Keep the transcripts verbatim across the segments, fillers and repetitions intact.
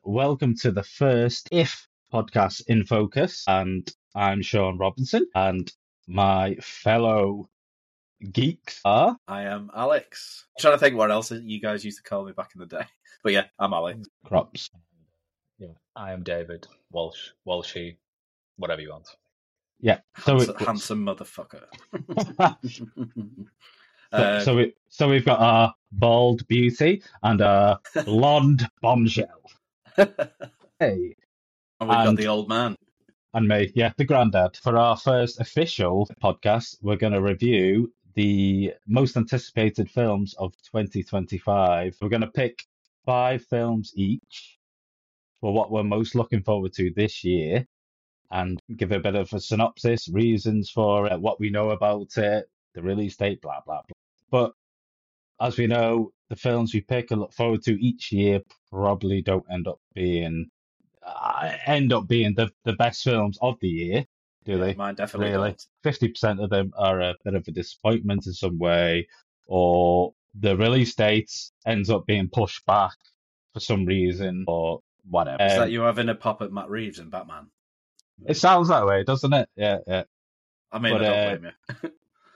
welcome to the first If podcast in focus. And I'm Sean Robinson, and my fellow geeks are. I am Alex. I'm trying to think what else you guys used to call me back in the day. But yeah, I'm Alex. Crops. Yeah, I am David Walsh, Walshy, whatever you want. Yeah, so handsome, it, handsome motherfucker. so, uh, so, we, so we've got our bald beauty and our blonde bombshell. Hey, and we've and- got the old man. and me, yeah, the granddad. For our first official podcast, we're going to review the most anticipated films of twenty twenty-five. We're going to pick five films each for what we're most looking forward to this year and give a bit of a synopsis, reasons for uh, what we know about it, the release date, blah, blah, blah. But as we know, the films we pick and look forward to each year probably don't end up being uh, end up being the, the best films of the year, do Yeah, they? mine definitely Really? don't. fifty percent of them are a bit of a disappointment in some way, or the release date ends up being pushed back for some reason, or whatever. Is Um, that you having a pop at Matt Reeves and Batman? It sounds that way, doesn't it? Yeah, yeah. I mean, But, I don't uh, blame you.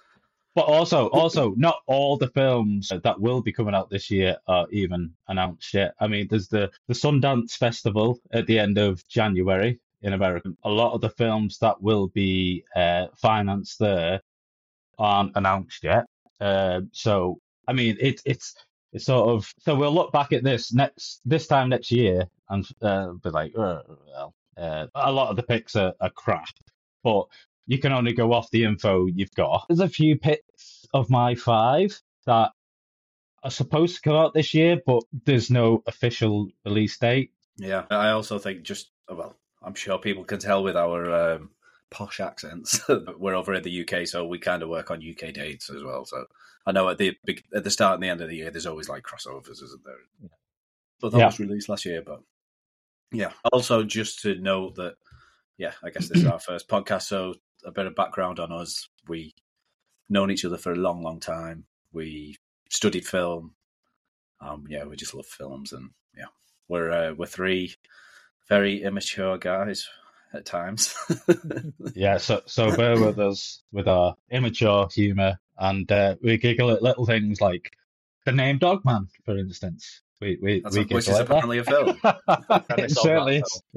But also, also, not all the films that will be coming out this year are even announced yet. I mean, there's the, the Sundance Festival at the end of January in America. A lot of the films that will be uh, financed there aren't announced yet. Uh, so, I mean, it, it's it's sort of so we'll look back at this next this time next year and uh, be like, oh, well, uh, a lot of the picks are, are crap, but you can only go off the info you've got. There's a few picks of my five that are supposed to come out this year, but there's no official release date. Yeah, I also think just, well, I'm sure people can tell with our um, posh accents that we're over in the U K, so we kind of work on U K dates as well. So I know at the big, at the start and the end of the year, there's always like crossovers, isn't there? Yeah. But that Yeah. was released last year, but yeah. Also, just to note that, yeah, I guess this is our first podcast, so a bit of background on us. We've known each other for a long, long time. We studied film. Um, yeah, we just love films, and yeah, we're uh, we're three very immature guys at times. Yeah, so so bear with us with our immature humour, and uh, we giggle at little things like the name Dogman, for instance. We we, That's we a- which giggle is at that. apparently a film. It Premise of certainly that is.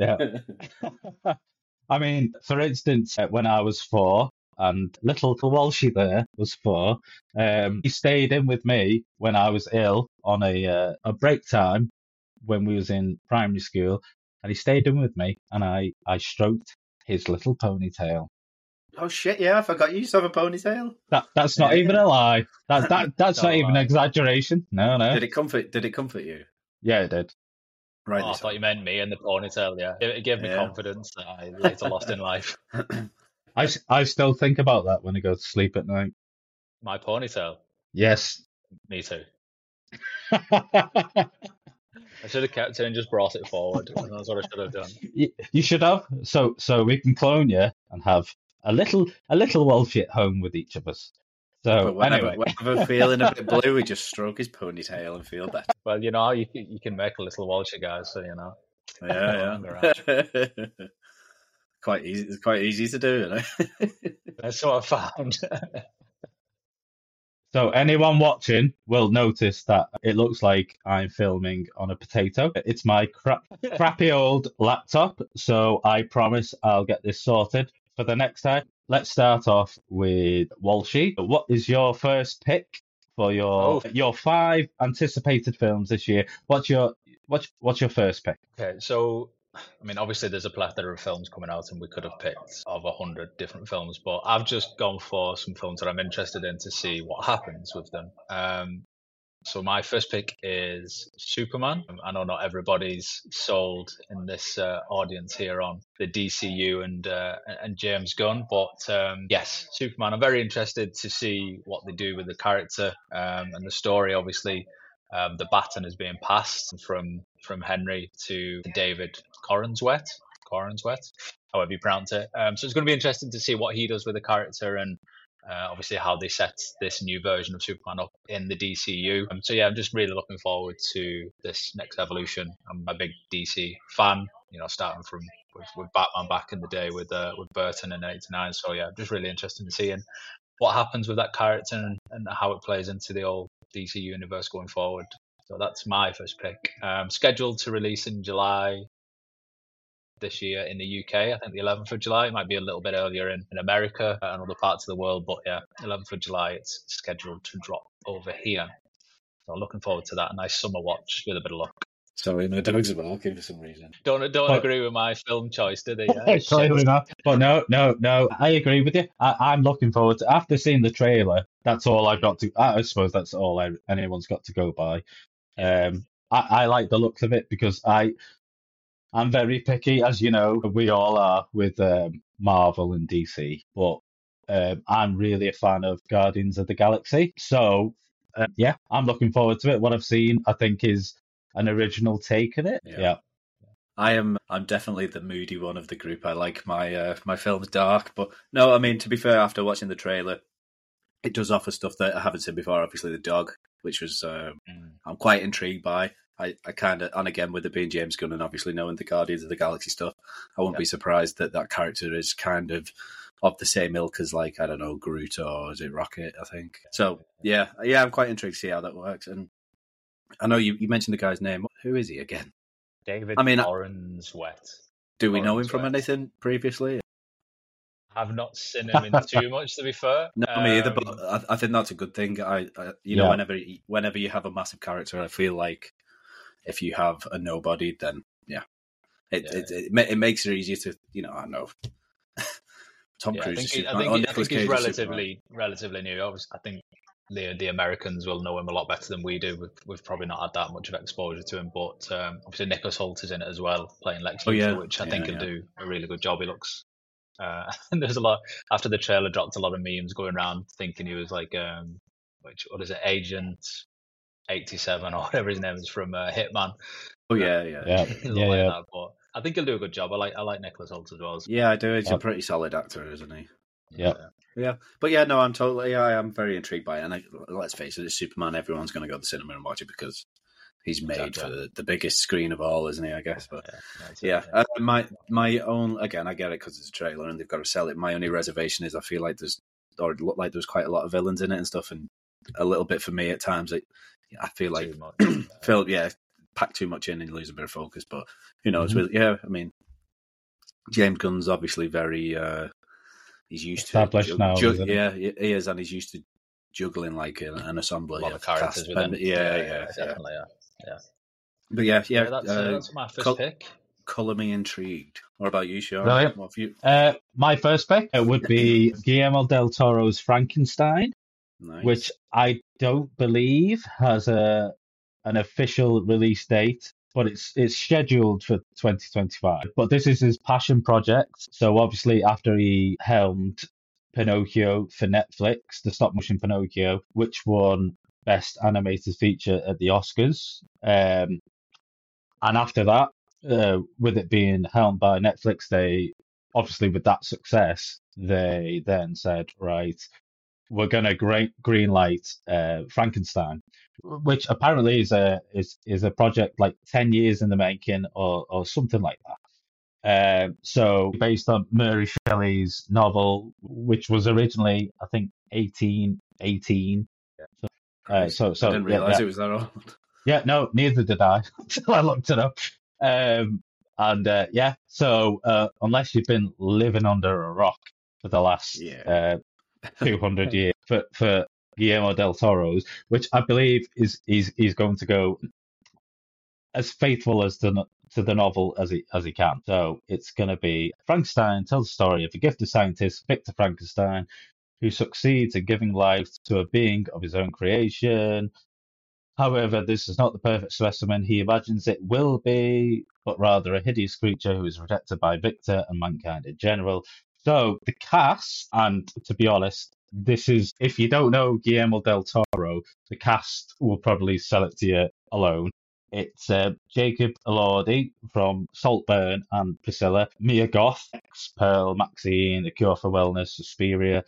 Yeah. I mean, for instance, uh, when I was four and little, little Walshy there was four, um, he stayed in with me when I was ill on a uh, a break time when we was in primary school, and he stayed in with me, and I, I stroked his little ponytail. Oh shit! Yeah, I forgot you used to have a ponytail. That that's not Yeah. even a lie. That that that's Not not a even lie. an exaggeration. No, no. Did it comfort? Did it comfort you? Yeah, it did. Right. Oh, I thought you meant me and the ponytail, yeah. It, it gave me Yeah. confidence that I later lost in life. I, s- I still think about that when I go to sleep at night. My ponytail, Yes. me too. I should have kept it and just brought it forward. That's what I should have done. You you should have, so so we can clone you and have a little a little Walshy at home with each of us. But So whenever, anyway, whenever we're feeling a bit blue, we just stroke his ponytail and feel better. Well, you know, you, can- you can make a little Walshy, guys, so you know. Yeah, yeah. Quite easy. It's quite easy to do, you know. That's what I found. so anyone watching will notice that it looks like I'm filming on a potato. It's my crap, crappy old laptop, so I promise I'll get this sorted for the next time. Let's start off with Walshy. What is your first pick for your Oh. your five anticipated films this year? What's your what's what's your first pick? Okay, so I mean, obviously there's a plethora of films coming out, and we could have picked of a hundred different films, but I've just gone for some films that I'm interested in to see what happens with them. Um, so my first pick is Superman. I know not everybody's sold in this uh, audience here on the D C U and uh, and James Gunn, but um, yes, Superman. I'm very interested to see what they do with the character um, and the story. Obviously, um, the baton is being passed from from Henry to David Corenswet, Corenswet, however you pronounce it. Um, so it's going to be interesting to see what he does with the character and uh, obviously how they set this new version of Superman up in the D C U. Um, so yeah, I'm just really looking forward to this next evolution. I'm a big D C fan, you know, starting from with, with Batman back in the day with uh, with Burton in eighty-nine. So yeah, just really interested in seeing what happens with that character and, and how it plays into the old D C universe going forward. So that's my first pick. Um, scheduled to release in July this year in the U K. I think the eleventh of July. It might be a little bit earlier in, in America and other parts of the world, but yeah, eleventh of July it's scheduled to drop over here. So looking forward to that. A nice summer watch with a bit of luck. Sorry, no dogs are barking for some reason. Don't don't But- agree with my film choice, do they? Yeah, Clearly shit. not. But no, no, no. I agree with you. I, I'm looking forward to. After seeing the trailer, that's all I've got to. I suppose that's all I, anyone's got to go by. Um, I, I like the looks of it because I, I'm very picky, as you know, we all are with um, Marvel and D C. But um, I'm really a fan of Guardians of the Galaxy. So uh, yeah, I'm looking forward to it. What I've seen, I think, is an original take on it. Yeah. Yeah. I am. I'm definitely the moody one of the group. I like my uh, my films dark, but no. I mean, to be fair, after watching the trailer, it does offer stuff that I haven't seen before. Obviously, the dog, which was um, Mm. I'm quite intrigued by. I, I kind of, and again with it being James Gunn and obviously knowing the Guardians of the Galaxy stuff, I wouldn't Yeah. be surprised that that character is kind of of the same ilk as, like, I don't know, Groot or is it Rocket? I think so. Yeah, yeah, I'm quite intrigued to see how that works. And I know you, you mentioned the guy's name. Who is he again? David I mean, Orenswet. Do we know him Orenswet. from anything previously? I've not seen him in too much, to be fair. No, me either. Um, But I, I think that's a good thing. I, I you know, Yeah. whenever whenever you have a massive character, I feel like if you have a nobody, then yeah, it Yeah. it, it, ma- it makes it easier to, you know, I don't know. Tom yeah, I Cruise, think, is he, I Superman, think, or he- I Nicolas think he's Cage is relatively relatively new. Obviously, I think the the Americans will know him a lot better than we do. We've, we've probably not had that much of exposure to him, but um, obviously Nicholas Hoult is in it as well, playing Lex Oh, Luthor, yeah. which I Yeah, think he'll yeah. do a really good job. He looks. Uh, and there's a lot after the trailer dropped. A lot of memes going around thinking he was like, um, which what is it, Agent eighty-seven or whatever his name is from uh, Hitman. Oh yeah, yeah, Yeah. He looked Yeah. like Yeah. that, but I think he'll do a good job. I like I like Nicholas Hoult as well. So, yeah. I do. He's a Yep. pretty solid actor, isn't he? Yep. Yeah, but yeah, no, I'm totally. I am very intrigued by it. And I, let's face it, it's Superman. Everyone's going to go to the cinema and watch it because he's made Exactly. for the, the biggest screen of all, isn't he? I guess, but. yeah, that's it, Yeah, uh, my my own again. I get it because it's a trailer and they've got to sell it. My only reservation is I feel like there's or it looked like there's quite a lot of villains in it and stuff, and a little bit for me at times. It, I feel like Too much, yeah. Phil, yeah, pack too much in and you lose a bit of focus. But who knows? Mhm. With yeah, I mean, James Gunn's obviously very. Uh, he's used Established to now, isn't he? yeah, he he is, and he's used to juggling like an, an ensemble. a lot yeah, of characters cast with him. members. Yeah, yeah, yeah, definitely. Yeah, But yeah, yeah. yeah. that's, uh, uh, that's my first col- pick. Colour me intrigued. What about you, Sean? Brilliant. What have you? Uh, my first pick uh, would be Guillermo del Toro's Frankenstein, Nice. which I don't believe has a an official release date, but it's it's scheduled for twenty twenty-five. But this is his passion project. So obviously, after he helmed Pinocchio for Netflix, the stop motion Pinocchio, which won Best Animated Feature at the Oscars, um, and after that, uh, with it being helmed by Netflix, they obviously with that success, they then said, right, we're going to green greenlight uh, Frankenstein, which apparently is a is is a project like ten years in the making or or something like that. Um, so based on Mary Shelley's novel, which was originally I think eighteen eighteen. So, uh, so so I didn't yeah, realise yeah. it was that old. Yeah, no, neither did I until I looked it up. Um, and uh, yeah, so uh, unless you've been living under a rock for the last Yeah. uh, two hundred years for, for Guillermo del Toro's, which I believe is he's, he's going to go as faithful as to, no- to the novel as he as he can. So it's going to be Frankenstein tells the story of a gifted scientist, Victor Frankenstein, who succeeds in giving life to a being of his own creation. However, this is not the perfect specimen he imagines it will be, but rather a hideous creature who is rejected by Victor and mankind in general. So the cast, and to be honest, this is, if you don't know Guillermo del Toro, the cast will probably sell it to you alone. It's uh, Jacob Elordi from Saltburn and Priscilla, Mia Goth, Pearl, Maxine, The Cure for Wellness, Suspiria,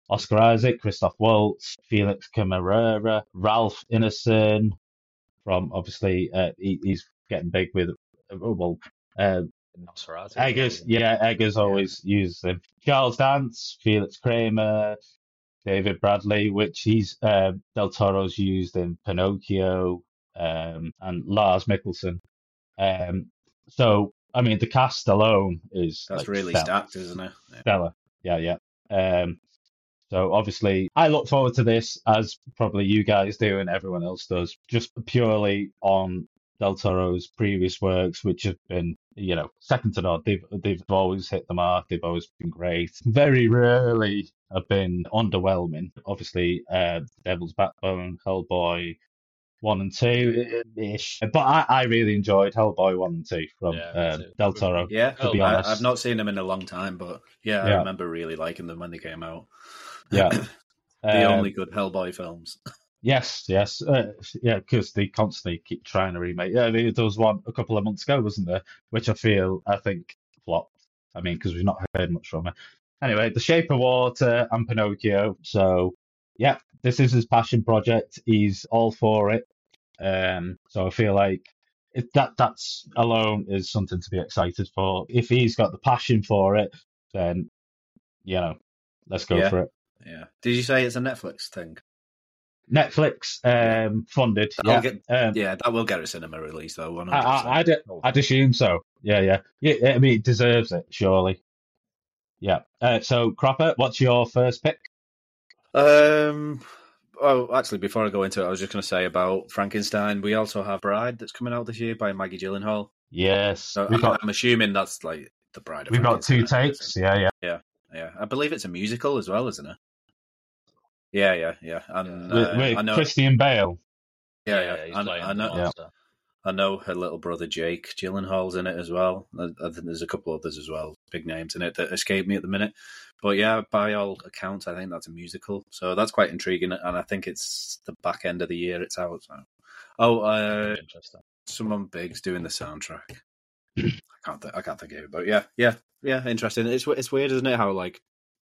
Oscar Isaac, Christoph Waltz, Felix Camarera, Ralph Ineson from obviously uh, he, he's getting big with oh, well uh, Nosferatu. Eggers, yeah, Eggers always uses him. Charles Dance, Felix Kramer, David Bradley, which he's uh, Del Toro's used in Pinocchio, um, and Lars Mikkelsen. Um, so I mean, the cast alone is That's like really stellar. stacked, isn't it? Yeah. Stellar, yeah, yeah. Um, so obviously, I look forward to this as probably you guys do and everyone else does, just purely on Del Toro's previous works, which have been, you know, second to none. They've they've always hit the mark. They've always been great. Very rarely have been underwhelming. Obviously, uh, Devil's Backbone, Hellboy one and two ish, but I, I really enjoyed Hellboy one and two from Yeah, uh, me too. Del Toro. Yeah, to be I, honest, I've not seen them in a long time, but yeah, I Yeah. remember really liking them when they came out. yeah, The Um, only good Hellboy films. Yes, yes, uh, yeah, because they constantly keep trying to remake. Yeah, there there was one a couple of months ago, wasn't there? Which I feel, I think, flopped. I mean, because we've not heard much from it. Anyway, The Shape of Water and Pinocchio. So, yeah, this is his passion project. He's all for it. Um, so I feel like it, that that's alone is something to be excited for. If he's got the passion for it, then you know, let's go Yeah. for it. Yeah. Did you say it's a Netflix thing? Netflix Yeah. um, funded. That'll Yeah, get- um, Yeah, that will get a cinema release though. one I, hundred percent. I, I'd, I'd assume so. Yeah, yeah, yeah. I mean, it deserves it, surely. Yeah. Uh, so, Cropper, what's your first pick? Um. Oh, actually, before I go into it, I was just going to say about Frankenstein. We also have Bride that's coming out this year by Maggie Gyllenhaal. Yes, So we've I'm, got I'm assuming that's like the Bride of we've got two Frankenstein. takes. Yeah, yeah. Yeah, I believe it's a musical as well, isn't it? Yeah, yeah, yeah. And With, uh, with I know, Christian Bale. yeah, yeah. he's I, playing I the know, Yeah. monster. I know her little brother Jake Gyllenhaal's in it as well. I, I think there's a couple others as well, big names in it that escape me at the minute. But yeah, by all accounts, I think that's a musical. So that's quite intriguing, and I think it's the back end of the year it's out. So. Oh, uh, Interesting. someone big's doing the soundtrack. I can't, th- I can't think of it, but yeah, yeah, yeah, interesting. It's it's weird, isn't it? How like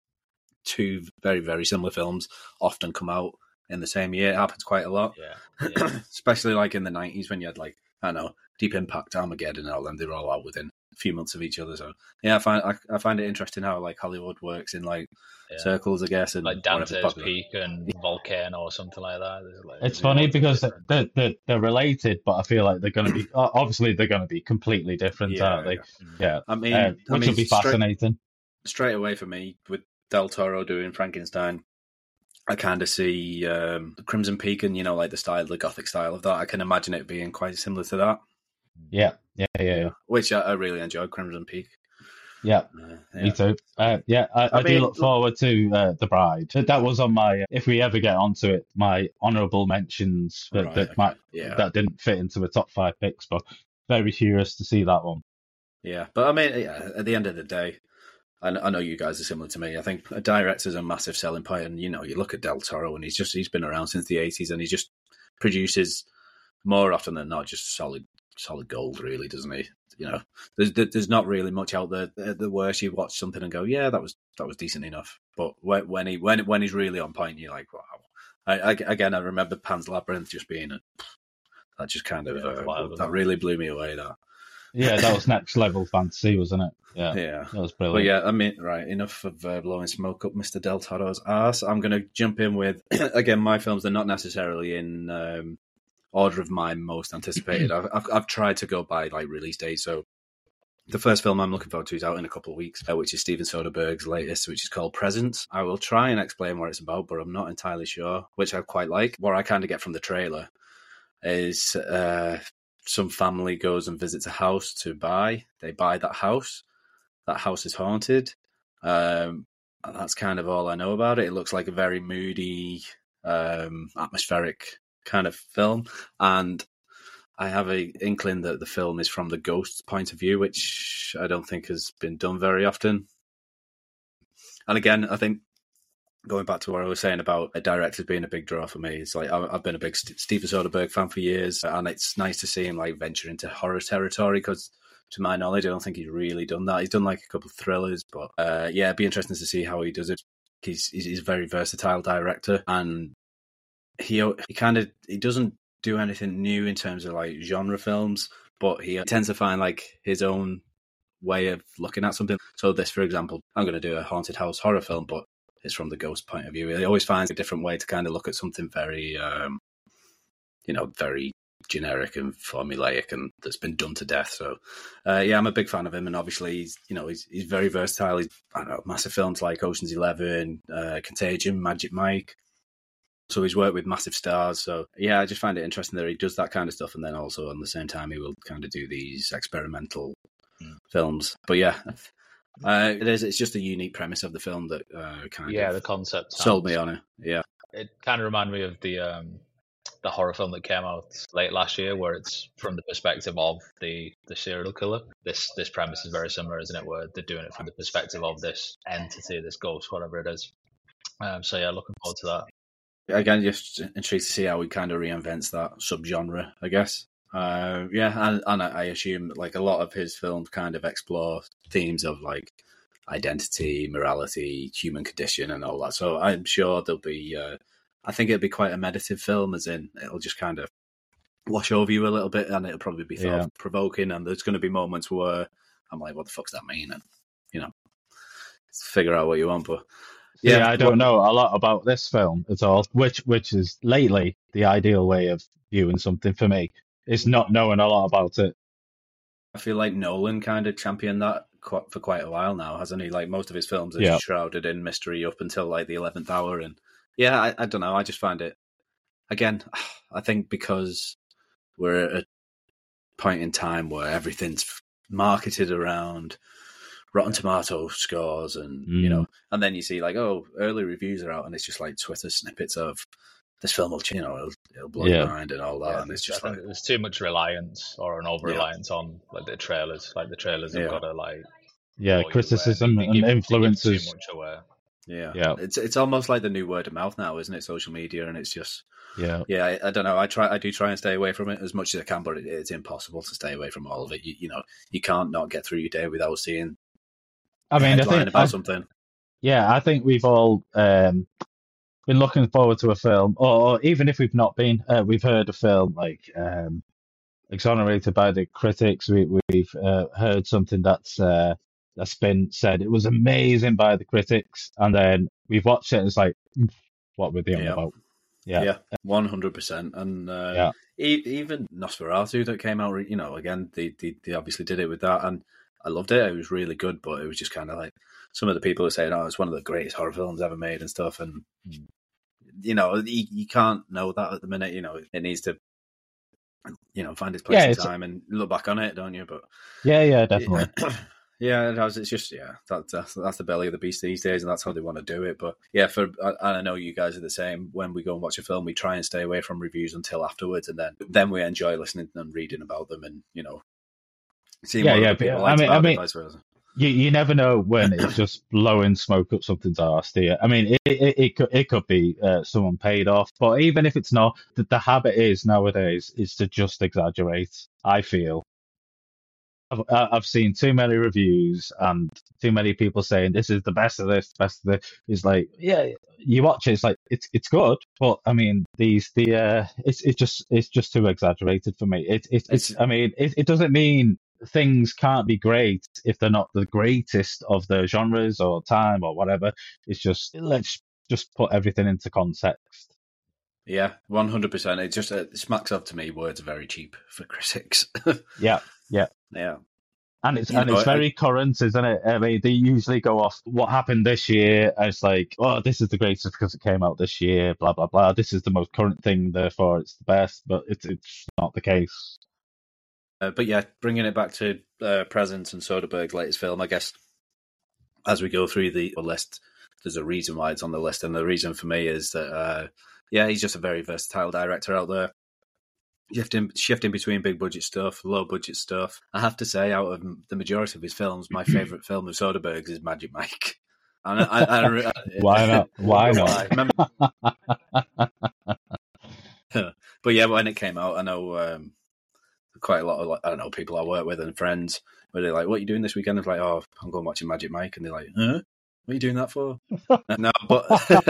two very very similar films often come out in the same year. It happens quite a lot. Yeah. yeah. Especially like in the nineties when you had like, I don't know, Deep Impact, Armageddon, and all them. They were all out within a few months of each other. So yeah, I find I, I find it interesting how like Hollywood works in like Yeah. circles, I guess, and Like whatever's Dante's popular. Peak and Volcano or something like that. There's like, It's there's funny always because different. they're, they're they're related, but I feel like they're going to be o- obviously they're going to be completely different, Yeah, aren't they? Yeah, I mean, uh, I which mean, will be straight, fascinating. straight away for me with Del Toro doing Frankenstein. I kind of see um, Crimson Peak and, you know, like the style, the gothic style of that. I can imagine it being quite similar to that, Yeah, yeah, yeah, yeah. which I, I really enjoyed, Crimson Peak. Yeah. Uh, Me yeah. too. Uh, yeah, I, I, I do mean, look forward to uh, The Bride. That that was on my, if we ever get onto it, my honourable mentions that, Right, that okay. might Yeah. that didn't fit into the top five picks, but very curious to see that one. Yeah, but I mean, yeah, at the end of the day, I, I know you guys are similar to me. I think a director's a massive selling point, and you know, you look at Del Toro, and he's just he's been around since the eighties, and he just produces more often than not just solid solid gold, really, doesn't he? You know, there's there's not really much out there. The, the worst you watch something and go, yeah, that was that was decent enough. But when, when he when when he's really on point, you're like, wow. I, I, again, I remember Pan's Labyrinth just being a that just kind of Yeah, uh, whatever. that really blew me away. That Yeah, that was next level fantasy, wasn't it? Yeah, yeah. that was But brilliant. yeah, I mean, right, enough of uh, blowing smoke up Mister Del Toro's ass. I'm going to jump in with, again, my films. They're not necessarily in um, order of my most anticipated. I've, I've, I've tried to go by like release date. So the first film I'm looking forward to is out in a couple of weeks, uh, which is Steven Soderbergh's latest, which is called Presence. I will try and explain what it's about, but I'm not entirely sure, which I quite like. What I kind of get from the trailer is uh, some family goes and visits a house to buy. They buy that house. That house is haunted. Um, and that's kind of all I know about it. It looks like a very moody, um, atmospheric kind of film. And I have a inkling that the film is from the ghost's point of view, which I don't think has been done very often. And again, I think going back to what I was saying about a director being a big draw for me, it's like I've been a big Steven Soderbergh fan for years, and it's nice to see him like venture into horror territory because, to my knowledge, I don't think he's really done that. He's done like a couple of thrillers, but uh, yeah, it'd be interesting to see how he does it. He's he's a very versatile director, and he he kind of he doesn't do anything new in terms of like genre films, but he tends to find like his own way of looking at something. So this, for example, I'm going to do a haunted house horror film, but it's from the ghost point of view. He always finds a different way to kind of look at something very, um, you know, very generic and formulaic, and that's been done to death. So, uh, yeah, I'm a big fan of him, and obviously, he's you know, he's he's very versatile. He's I don't know, massive films like Ocean's Eleven, uh, Contagion, Magic Mike. So he's worked with massive stars. So yeah, I just find it interesting that he does that kind of stuff, and then also at the same time he will kind of do these experimental mm. films. But yeah. Uh, it is. It's just a unique premise of the film that uh, kind yeah, of the concept sold me on it. Yeah, it kind of reminded me of the um, the horror film that came out late last year, where it's from the perspective of the, the serial killer. This this premise is very similar, isn't it? Where they're doing it from the perspective of this entity, this ghost, whatever it is. Um, so yeah, looking forward to that. Again, just intrigued to see how he kind of reinvents that subgenre, I guess. Uh, yeah, and, and I assume like a lot of his films kind of explore themes of like identity, morality, human condition, and all that. So I'm sure there'll be. Uh, I think it'll be quite a meditative film, as in it'll just kind of wash over you a little bit, and it'll probably be thought Yeah. provoking. And there's going to be moments where I'm like, "What the fuck's that mean?" And you know, figure out what you want. But Yeah, yeah, I don't know a lot about this film at all, which which is lately the ideal way of viewing something for me. Is not knowing a lot about it. I feel like Nolan kind of championed that quite, for quite a while now, hasn't he? Like most of his films are Yeah. shrouded in mystery up until like the eleventh hour, and yeah, I, I don't know. I just find it again. I think because we're at a point in time where everything's marketed around Rotten Tomato scores, and Mm. you know, and then you see like, oh, early reviews are out, and it's just like Twitter snippets of this film will, you know, it'll, it'll blow Yeah. your mind and all that, Yeah, and it's I just think like, there's too much reliance or an over reliance on like the trailers. Like the trailers have Yeah. got to like Yeah, blow you away. criticism They- they and give- they give influences. too much away. yeah, Yeah. it's it's almost like the new word of mouth now, isn't it? Social media, and it's just. Yeah, Yeah, I, I don't know. I try. I do try and stay away from it as much as I can, but it, it's impossible to stay away from all of it. You, you know, you can't not get through your day without seeing I a mean, I headline think about I, something. yeah, I think we've all um, been looking forward to a film, or, or even if we've not been, uh, we've heard a film like um, exonerated by the critics. We, we've uh, heard something that's uh, that's been said it was amazing by the critics, and then we've watched it and it's like, what were they on Yeah. about? Yeah, Yeah, one hundred percent. And uh, Yeah. e- even Nosferatu that came out, you know, again, they, they they obviously did it with that, and I loved it. It was really good, but it was just kind of like some of the people are saying, "Oh, it's one of the greatest horror films ever made" and stuff, and you know, you, you can't know that at the minute. You know, it needs to, you know, find its place Yeah, in it's- time and look back on it, don't you? But yeah, yeah, definitely. yeah, it has. It's just yeah, that, that's that's the belly of the beast these days, and that's how they want to do it. But yeah, for and I know you guys are the same. When we go and watch a film, we try and stay away from reviews until afterwards, and then then we enjoy listening and reading about them, and you know, seeing Yeah, what yeah, other people but, liked I mean- about I it, mean- vice versa. You you never know when it's just blowing smoke up something's arse, do you? I mean, it it, it could it could be uh, someone paid off, but even if it's not, the, the habit is nowadays is to just exaggerate. I feel I've I- I've seen too many reviews and too many people saying this is the best of this, best of this. It's like, yeah, you watch it, it's like it's it's good, but I mean these the uh, it's it's just it's just too exaggerated for me. It, it it's It's- I mean it, it doesn't mean things can't be great if they're not the greatest of the genres or time or whatever. It's just let's just put everything into context. Yeah, one hundred percent. It just uh, smacks up to me. Words are very cheap for critics. Yeah, yeah. yeah, And it's You and know, it's I- very current, isn't it? I mean, they usually go off what happened this year as like, oh, this is the greatest because it came out this year, blah blah blah. This is the most current thing, therefore it's the best. But it's it's not the case. Uh, but yeah, bringing it back to uh, Presence and Soderbergh's latest film, I guess as we go through the list, there's a reason why it's on the list, and the reason for me is that uh, yeah, he's just a very versatile director out there, shifting shifting between big budget stuff, low budget stuff. I have to say, out of the majority of his films, my favorite film of Soderbergh's is Magic Mike. And I, I, I, I, Why not? Why not? Remember, but yeah, when it came out, I know um, quite a lot of like, I don't know people I work with and friends where they're like, "What are you doing this weekend?" I'm like, "Oh, I'm going watching Magic Mike," and they're like, "Huh?" What are you doing that for? No, but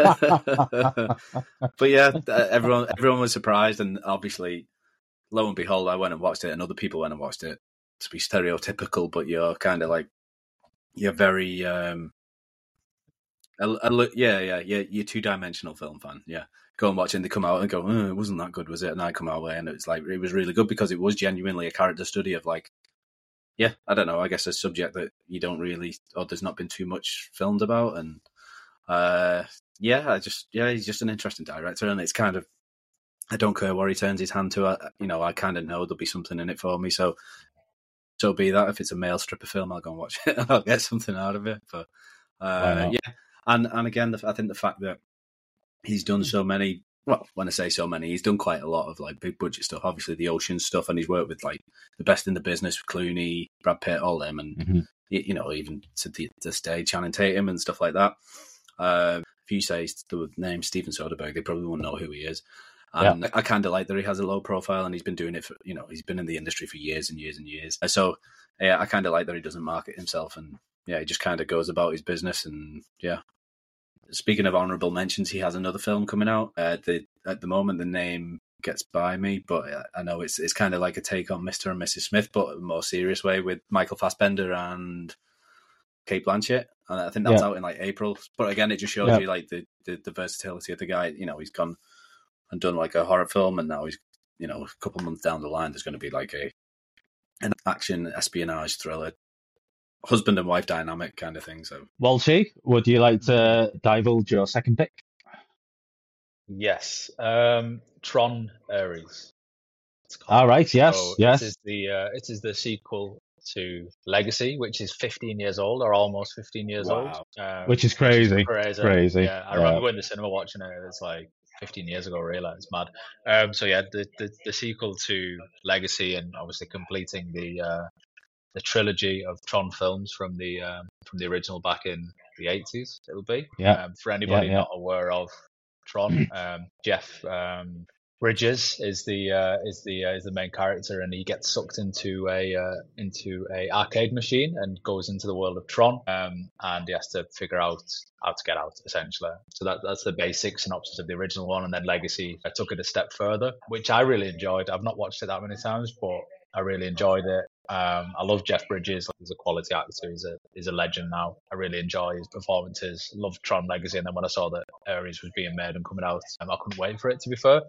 but yeah, everyone everyone was surprised, and obviously, lo and behold, I went and watched it, and other people went and watched it. To be stereotypical, but you're kind of like you're very um, a, a, yeah, yeah, yeah, you're two dimensional film fan. Yeah, go and watch it, and they come out and go, oh, it wasn't that good, was it? And I come out away, and it's like it was really good because it was genuinely a character study of like. Yeah, I don't know. I guess a subject that you don't really, or there's not been too much filmed about, and uh, yeah, I just yeah, he's just an interesting director, and it's kind of I don't care where he turns his hand to. I, you know, I kind of know there'll be something in it for me, so so be that. If it's a male stripper film, I'll go and watch it. I'll get something out of it. But uh, yeah, and and again, the, I think the fact that he's done so many. Well, when I say so many, he's done quite a lot of like big budget stuff. Obviously, the Ocean stuff, and he's worked with like the best in the business, Clooney, Brad Pitt, all them, and mm-hmm. you, you know, even to the, the stage, Channing Tatum and stuff like that. Uh, if you say the name Steven Soderbergh, they probably won't know who he is. And yeah. I, I kind of like that he has a low profile, and he's been doing it for you know he's been in the industry for years and years and years. So yeah, I kind of like that he doesn't market himself, and yeah, he just kind of goes about his business, and yeah. Speaking of honourable mentions, he has another film coming out. Uh, the, at the moment, the name gets by me, but I know it's it's kind of like a take on Mister and Missus Smith, but a more serious way with Michael Fassbender and Cate Blanchett. And I think that's yeah. out in like April. But again, it just shows yeah. you like the, the, the versatility of the guy. You know, he's gone and done like a horror film, and now he's, you know, a couple of months down the line, there's going to be like a an action espionage thriller. Husband and wife dynamic kind of thing. So, Walshy, would you like to divulge your second pick? Yes, um, Tron Ares. All right. Yes. So yes. It is the uh, it is the sequel to Legacy, which is fifteen years old, or almost fifteen years wow. old. Um, which is crazy. Which is crazy. Crazy. Yeah, I remember yeah. going to the cinema watching it. It's like fifteen years ago. Really, it's mad. Um, so yeah, the, the the sequel to Legacy, and obviously completing the. Uh, the trilogy of Tron films from the um, from the original back in the eighties, it'll be. Yeah. Um, for anybody yeah, yeah. not aware of Tron, um, Jeff um, Bridges is the uh, is the uh, is the main character, and he gets sucked into a uh, into a arcade machine and goes into the world of Tron, um, and he has to figure out how to get out, essentially. So that that's the basic synopsis of the original one, and then Legacy I took it a step further, which I really enjoyed. I've not watched it that many times, but I really enjoyed it. Um, I love Jeff Bridges. He's a quality actor. He's a he's a legend now. I really enjoy his performances. Love Tron Legacy, and then when I saw that Ares was being made and coming out, um, I couldn't wait for it. To be fair,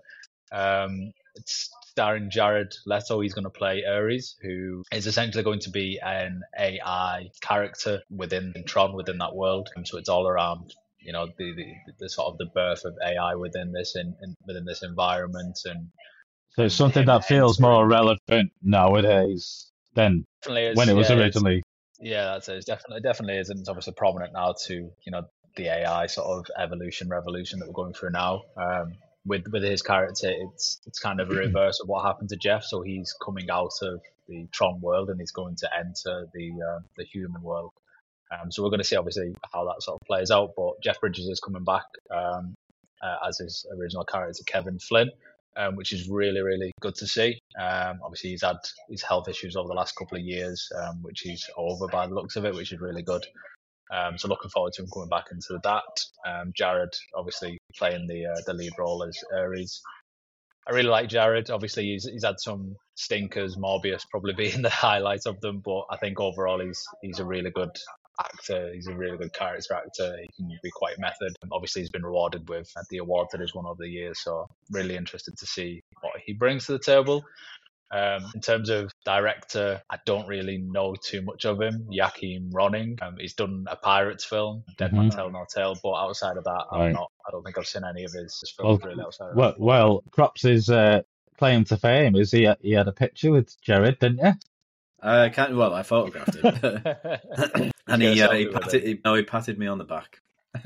um, it's starring Jared Leto. He's going to play Ares, who is essentially going to be an A I character within Tron, within that world. Um, so it's all around, you know, the, the the sort of the birth of A I within this in, in within this environment, and so it's something that feels more relevant nowadays than is, when it was yeah, originally. Yeah, that's it. It's definitely, definitely is, and it's obviously prominent now to, you know, the A I sort of evolution, revolution that we're going through now. Um, with with his character, it's it's kind of a reverse of what happened to Jeff. So he's coming out of the Tron world and he's going to enter the uh, the human world. Um, so we're going to see obviously how that sort of plays out. But Jeff Bridges is coming back um, uh, as his original character, Kevin Flynn. Um, which is really, really good to see. Um, obviously, he's had his health issues over the last couple of years, um, which he's over by the looks of it, which is really good. Um, so looking forward to him coming back into that. Um, Jared, obviously, playing the uh, the lead role as Ares. I really like Jared. Obviously, he's he's had some stinkers, Morbius probably being the highlight of them, but I think overall he's he's a really good actor. He's a really good character actor. He can be quite method. Obviously, he's been rewarded with the award that he's won over the years. So really interested to see what he brings to the table. Um, in terms of director, I don't really know too much of him. Joachim Ronning. Um, he's done a Pirates film, Dead mm-hmm. Man Tell No Tale. But outside of that, right. I'm not. I don't think I've seen any of his, his films well, really outside of well, that. Well, Crops' uh, claim to fame is he he had a picture with Jared, didn't you? I can't. Well, I photographed him, and he, uh, he patted. He, no, he patted me on the back.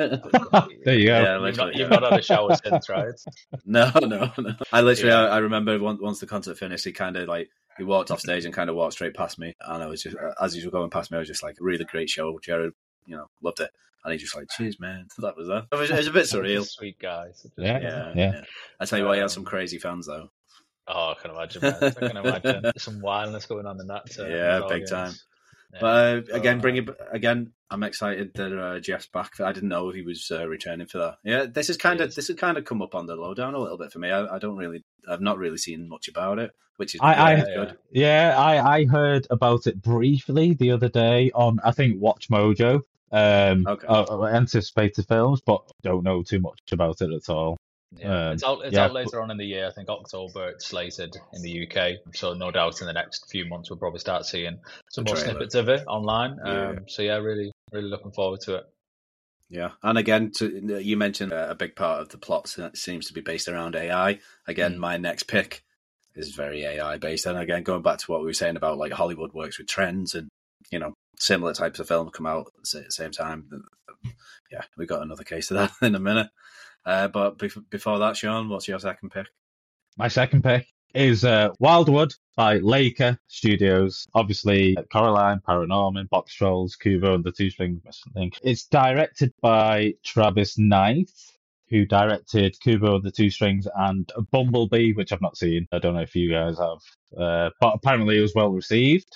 There you go. Yeah, you've, not, you've not had a shower since, right? No, no, no. I literally, yeah. I, I remember once, once the concert finished, he kind of like he walked off stage and kind of walked straight past me, and I was just as he was going past me, I was just like, really great show, Jared. You know, loved it. And he just like, cheers, man. That was that. It was, it was a bit surreal. Sweet guy. Yeah, yeah, yeah. yeah. I tell you what, he had some crazy fans though. Oh, I can imagine, man. I can imagine. There's some wildness going on in that. Uh, yeah, that big audience. time. But uh, again, bring it again. I'm excited that uh, Jeff's back. I didn't know he was uh, returning for that. Yeah, this is kind of this has kind of come up on the lowdown a little bit for me. I, I don't really, I've not really seen much about it, which is I, yeah, I it's good. Yeah, I, I heard about it briefly the other day on I think Watch Mojo. Um, Okay. uh, anticipated films, but don't know too much about it at all. Yeah, Um, it's out. It's yeah, out later on in the year. I think October it's slated in the U K. So no doubt in the next few months we'll probably start seeing some The more trailer. snippets of it online. Yeah. Um, so yeah, really, really looking forward to it. Yeah, and again, to, you mentioned a big part of the plot seems to be based around A I. Again, mm. my next pick is very A I based, and again, going back to what we were saying about like Hollywood works with trends, and you know, similar types of films come out at the same time. Yeah, we got another case of that in a minute. Uh, but before that, Sean, what's your second pick? My second pick is uh, Wildwood by Laika Studios. Obviously, Coraline, Paranorman, Box Trolls, Kubo and the Two Strings Missing Link. It's directed by Travis Knight, who directed Kubo and the Two Strings and Bumblebee, which I've not seen. I don't know if you guys have. Uh, but apparently it was well received.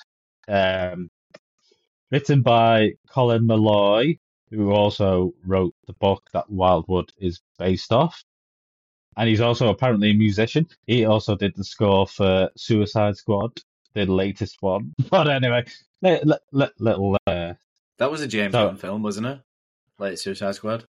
Um, written by Colin Malloy, who also wrote the book that Wildwood is based off. And he's also apparently a musician. He also did the score for Suicide Squad, the latest one. But anyway, let, let, let, little... Uh, that was a James so, Gunn film, wasn't it? Late Suicide Squad?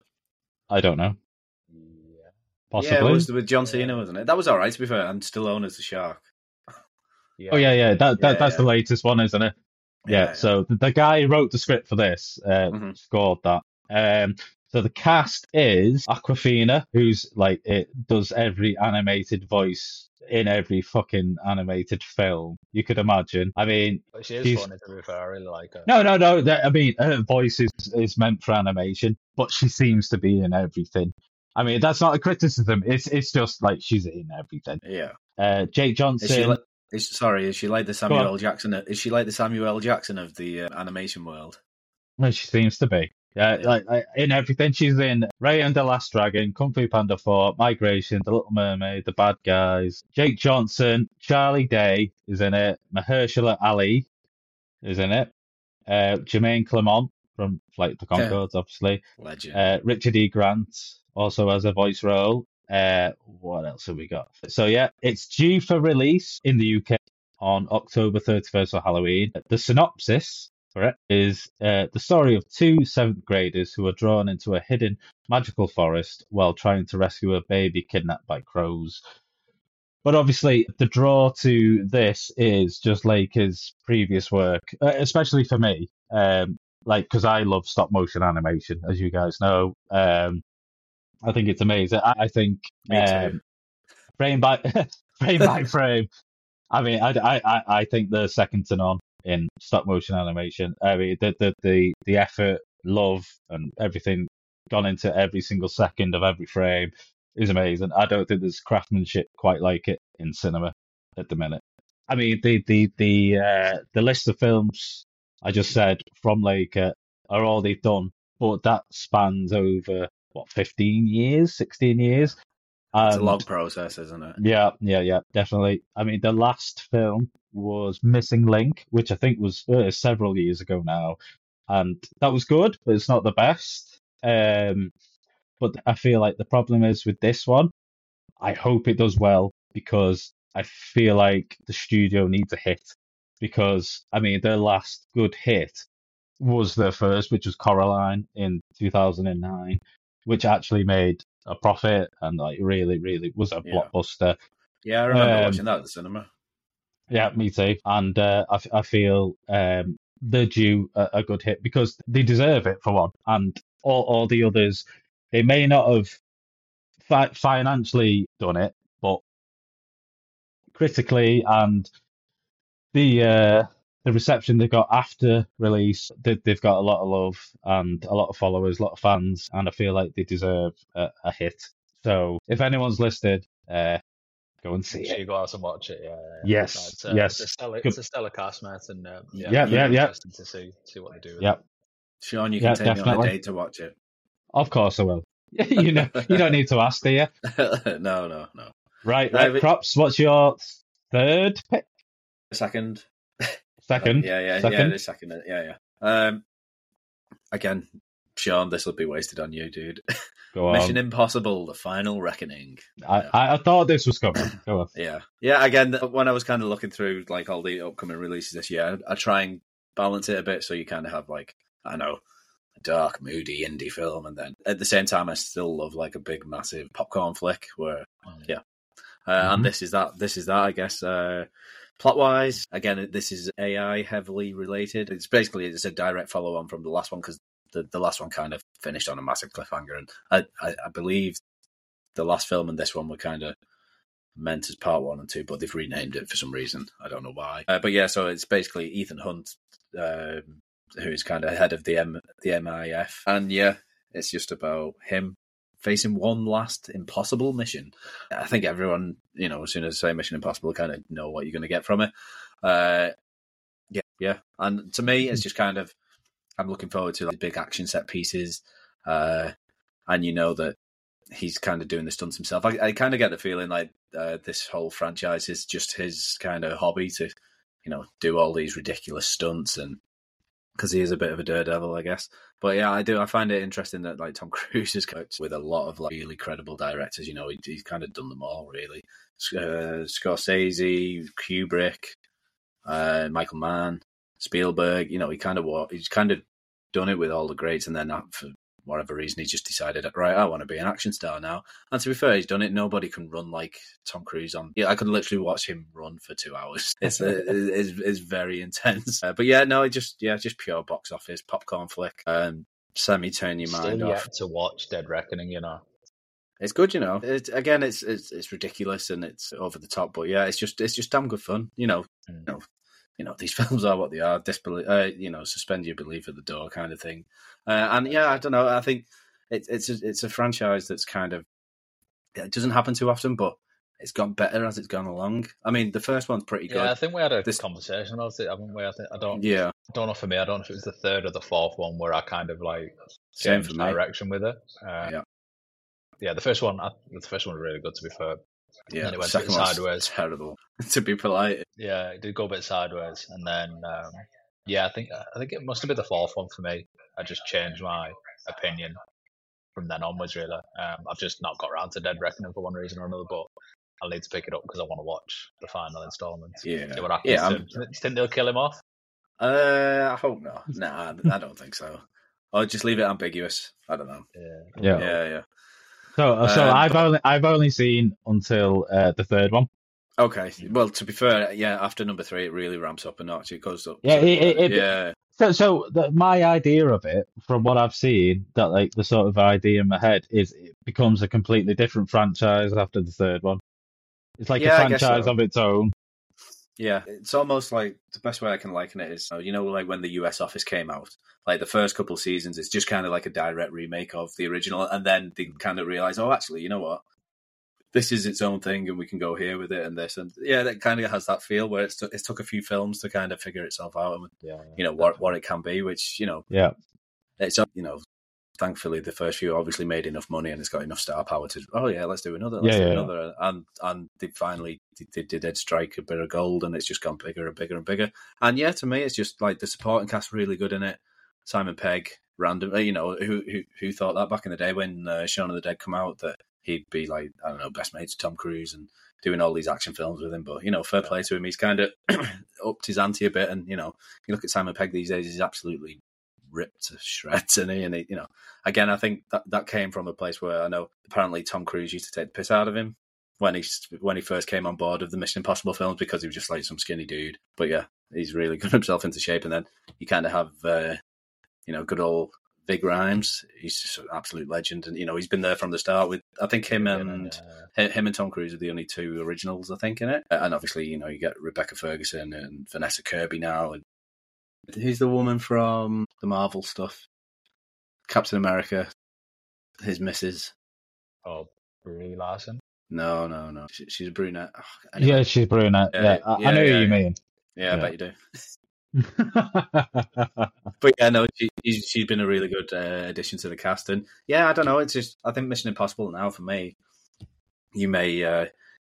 I don't know. Yeah. Possibly. Yeah, it was with John Cena, wasn't it? That was all right, to be fair. And Stallone as the shark. Yeah. Oh, yeah, yeah. That, that yeah, That's yeah. the latest one, isn't it? Yeah, yeah, yeah. So the, the guy who wrote the script for this uh, mm-hmm. scored that. Um, so the cast is Awkwafina, who's like it does every animated voice in every fucking animated film you could imagine. I mean, but she is funny to be fair. I really like her. No, no, no. That, I mean, her voice is is meant for animation, but she seems to be in everything. I mean, that's not a criticism. It's it's just like she's in everything. Yeah. Uh, Jake Johnson. Is she like, is, sorry, is she like the Samuel L. Jackson? Is she like the Samuel L. Jackson of the uh, animation world? Well, she seems to be. Yeah, yeah. Like, like in everything. She's in Ray and the Last Dragon, Kung Fu Panda four, Migration, The Little Mermaid, The Bad Guys. Jake Johnson, Charlie Day is in it. Mahershala Ali is in it. Uh, Jermaine Clement from Flight of the Conchords, yeah. obviously. Legend. Uh, Richard E. Grant also has a voice role. Uh, what else have we got? So yeah, it's due for release in the U K on October thirty-first for Halloween. The synopsis for it is uh, the story of two seventh graders who are drawn into a hidden magical forest while trying to rescue a baby kidnapped by crows. But obviously, the draw to this is just like his previous work, uh, especially for me, um, like because I love stop motion animation, as you guys know. Um, I think it's amazing. I, I think um, frame by frame by frame. I mean, I, I, I think they're second to none in stop motion animation. I mean, the the the, the effort, love, and everything gone into every single second of every frame is amazing. I don't think there's craftsmanship quite like it in cinema at the minute. I mean, the the the uh, the list of films I just said from Laika are all they've done, but that spans over what fifteen years, sixteen years. It's and, a long process, isn't it? Yeah, yeah, yeah, definitely. I mean, the last film was Missing Link, which I think was uh, several years ago now, and that was good, but it's not the best. Um, but I feel like the problem is with this one, I hope it does well because I feel like the studio needs a hit. Because, I mean, their last good hit was their first, which was Coraline in two thousand nine, which actually made a profit and like really, really was a yeah. blockbuster. Yeah, I remember um, watching that at the cinema. Yeah, me too. And uh, I, I feel um, they're due a, a good hit because they deserve it for one. And all, all the others, they may not have fi- financially done it, but critically and the uh, the reception they got after release, they, they've got a lot of love and a lot of followers, a lot of fans, and I feel like they deserve a, a hit. So if anyone's listed, uh, go and see Make it. sure you go out and watch it. Yeah. yeah. Yes. No, it's, uh, yes. It's a stellar, it's a stellar cast, mate, and uh, yeah, yeah, yeah, yeah. Interesting to see see what they do with yeah. it. Sean, you can yeah, take definitely. me on a date to watch it. Of course I will. you know, you don't need to ask, do you? no, no, no. Right, right. Props. What's your third pick? Second. Second. Yeah, yeah, second. yeah. The second. Yeah, yeah. Um, again, Sean, this will be wasted on you, dude. Go on. Mission Impossible: The Final Reckoning. I, I, I thought this was coming. Go on. Yeah, yeah. Again, when I was kind of looking through like all the upcoming releases this year, I, I try and balance it a bit so you kind of have like I know a dark, moody indie film, and then at the same time, I still love like a big, massive popcorn flick. Where, yeah, uh, mm-hmm. and this is that. This is that. I guess. Uh, Plot wise, again, this is A I heavily related. It's basically it's a direct follow on from the last one because the, the last one kind of finished on a massive cliffhanger, and I, I, I believe the last film and this one were kind of meant as part one and two, but they've renamed it for some reason. I don't know why. Uh, but yeah, so it's basically Ethan Hunt, uh, who's kind of head of the M the M I F, and yeah, it's just about him facing one last impossible mission. I think everyone, you know, as soon as I say Mission Impossible, kind of know what you're going to get from it. Uh, yeah, yeah. And to me, it's just kind of, I'm looking forward to like big action set pieces. Uh, and you know that he's kind of doing the stunts himself. I, I kind of get the feeling like uh, this whole franchise is just his kind of hobby to, you know, do all these ridiculous stunts and because he is a bit of a daredevil, I guess. But yeah, I do. I find it interesting that like Tom Cruise has coached with a lot of like really credible directors. You know, he, he's kind of done them all really. Uh, Scorsese, Kubrick, uh, Michael Mann, Spielberg. You know, he kind of he's kind of done it with all the greats, and then for whatever reason, he just decided, right, I want to be an action star now. And to be fair, he's done it. Nobody can run like Tom Cruise on. Yeah, I could literally watch him run for two hours. It's uh, it's, it's very intense. Uh, but yeah, no, it just yeah, just pure box office popcorn flick. Um, semi turn your mind Still off. Yet to watch Dead Reckoning, you know. It's good, you know. It's, again, it's, it's it's ridiculous and it's over the top, but yeah, it's just it's just damn good fun, you know. Mm. You know, you know these films are what they are. Disbelief, uh, you know, suspend your belief at the door, kind of thing. Uh, and yeah, I don't know. I think it, it's a, it's a franchise that's kind of it doesn't happen too often, but it's gotten better as it's gone along. I mean, the first one's pretty good. Yeah, I think we had a this... conversation about it, haven't we? I think I don't. Yeah, I don't know for me. I don't know if it was the third or the fourth one where I kind of like Same changed for me. direction with it. Uh, yeah, yeah. The first one, I, the first one was really good. To be fair. Yeah, then it went the a bit second sideways. Terrible, to be polite. Yeah, it did go a bit sideways, and then um, yeah, I think I think it must have been the fourth one for me. I just changed my opinion from then onwards. Really, um, I've just not got around to Dead Reckoning for one reason or another, but I'll need to pick it up because I want to watch the final installment. Yeah, see what happens. Yeah, to him. Do you think they'll kill him off? Uh, I hope not. Nah, I don't think so. I'll just leave it ambiguous. I don't know. Yeah, yeah, yeah. yeah. So, so um, I've but, only I've only seen until uh, the third one. Okay, well, to be fair, yeah, after number three, it really ramps up a notch. It goes up. Yeah, to, it, it, yeah. So, so the, my idea of it, from what I've seen, that like the sort of idea in my head is it becomes a completely different franchise after the third one. It's like yeah, a franchise so. of its own. Yeah, it's almost like the best way I can liken it is, you know, like when the U S Office came out, like the first couple of seasons, it's just kind of like a direct remake of the original. And then they kind of realize, oh, actually, you know what? This is its own thing and we can go here with it and this. And yeah, that kind of has that feel where it's, t- it's took a few films to kind of figure itself out and, yeah, you know, what, what it can be, which, you know, yeah, it's, you know, thankfully the first few obviously made enough money and it's got enough star power to, oh yeah, let's do another, let's yeah, do yeah. another. And and they finally they, they did strike a bit of gold and it's just gone bigger and bigger and bigger. And yeah, to me, it's just like the supporting cast really good in it. Simon Pegg, random, you know, who who, who thought that back in the day when uh, Shaun of the Dead come out that he'd be like, I don't know, best mates with Tom Cruise and doing all these action films with him. But, you know, fair play to him. He's kind of upped his ante a bit. And, you know, you look at Simon Pegg these days, he's absolutely ripped to shreds, and he, and he, you know, again, I think that, that came from a place where I know apparently Tom Cruise used to take the piss out of him when he when he first came on board of the Mission Impossible films because he was just like some skinny dude. But yeah, he's really got himself into shape, and then you kind of have, uh, you know, good old Vig Rhymes. He's just an absolute legend, and you know, he's been there from the start. With I think him and uh, him and Tom Cruise are the only two originals, I think, in it. And obviously, you know, you get Rebecca Ferguson and Vanessa Kirby now, and who's the woman from the Marvel stuff? Captain America, his missus. Oh, Brie Larson? No, no, no. She, she's a brunette. Oh, anyway. Yeah, she's brunette. Yeah, yeah. I, yeah, I know yeah, who you yeah. mean. Yeah, yeah, I bet you do. But yeah, no, she, she's been a really good uh, addition to the cast. And yeah, I don't know. It's just, I think Mission Impossible now for me, you may, uh,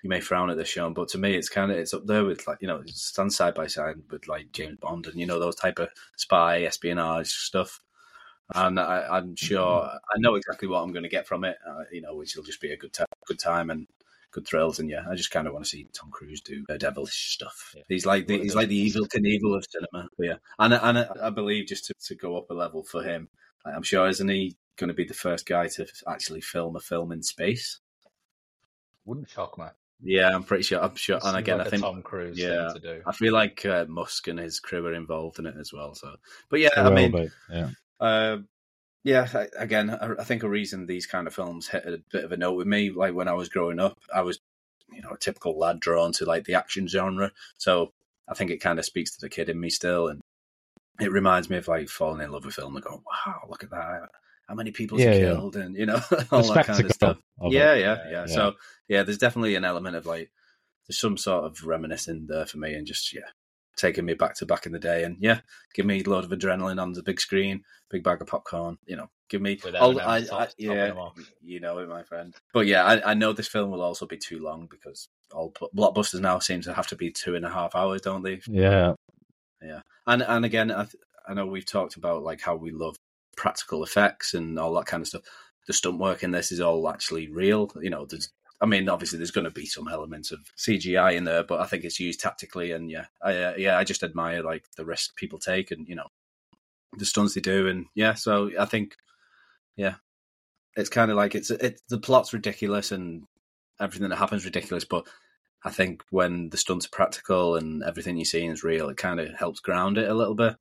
you may frown at this, Sean, but to me, it's kind of it's up there with like you know, it stands side by side with like James Bond and you know those type of spy espionage stuff. And I, I'm sure I know exactly what I'm going to get from it. Uh, you know, which will just be a good time, good time and good thrills. And yeah, I just kind of want to see Tom Cruise do uh, devilish stuff. Yeah. He's like the he's like the evil Knievel of cinema. But yeah, and and I believe just to, to go up a level for him, I'm sure isn't he going to be the first guy to actually film a film in space? Wouldn't shock me. Yeah, I'm pretty sure. I'm sure. It and again, like I think Tom Cruise yeah, thing to do. I feel like uh, Musk and his crew are involved in it as well. So, but yeah, I mean, be, yeah. Uh, yeah, I, again, I, I think a reason these kind of films hit a bit of a note with me, like when I was growing up, I was, you know, a typical lad drawn to like the action genre. So I think it kind of speaks to the kid in me still, and it reminds me of like falling in love with film and going, wow, look at that. How many people yeah, are yeah. killed, and you know, all that kind of stuff. Of yeah, it. yeah, yeah, yeah. So yeah, there's definitely an element of like there's some sort of reminiscing there for me, and just yeah, taking me back to back in the day, and yeah, give me a load of adrenaline on the big screen, big bag of popcorn. You know, give me. All, I, I, I, yeah, you know it, my friend. But yeah, I, I know this film will also be too long because all blockbusters now seem to have to be two and a half hours, don't they? Yeah, yeah. And and again, I, I know we've talked about like how we love practical effects and all that kind of stuff. The stunt work in this is all actually real. You know, there's, I mean, obviously there's going to be some elements of C G I in there, but I think it's used tactically. And yeah, I, uh, yeah, I just admire like the risk people take and, you know, the stunts they do. And yeah, so I think, yeah, it's kind of like it's, it, the plot's ridiculous and everything that happens ridiculous. But I think when the stunts are practical and everything you're seeing is real, it kind of helps ground it a little bit.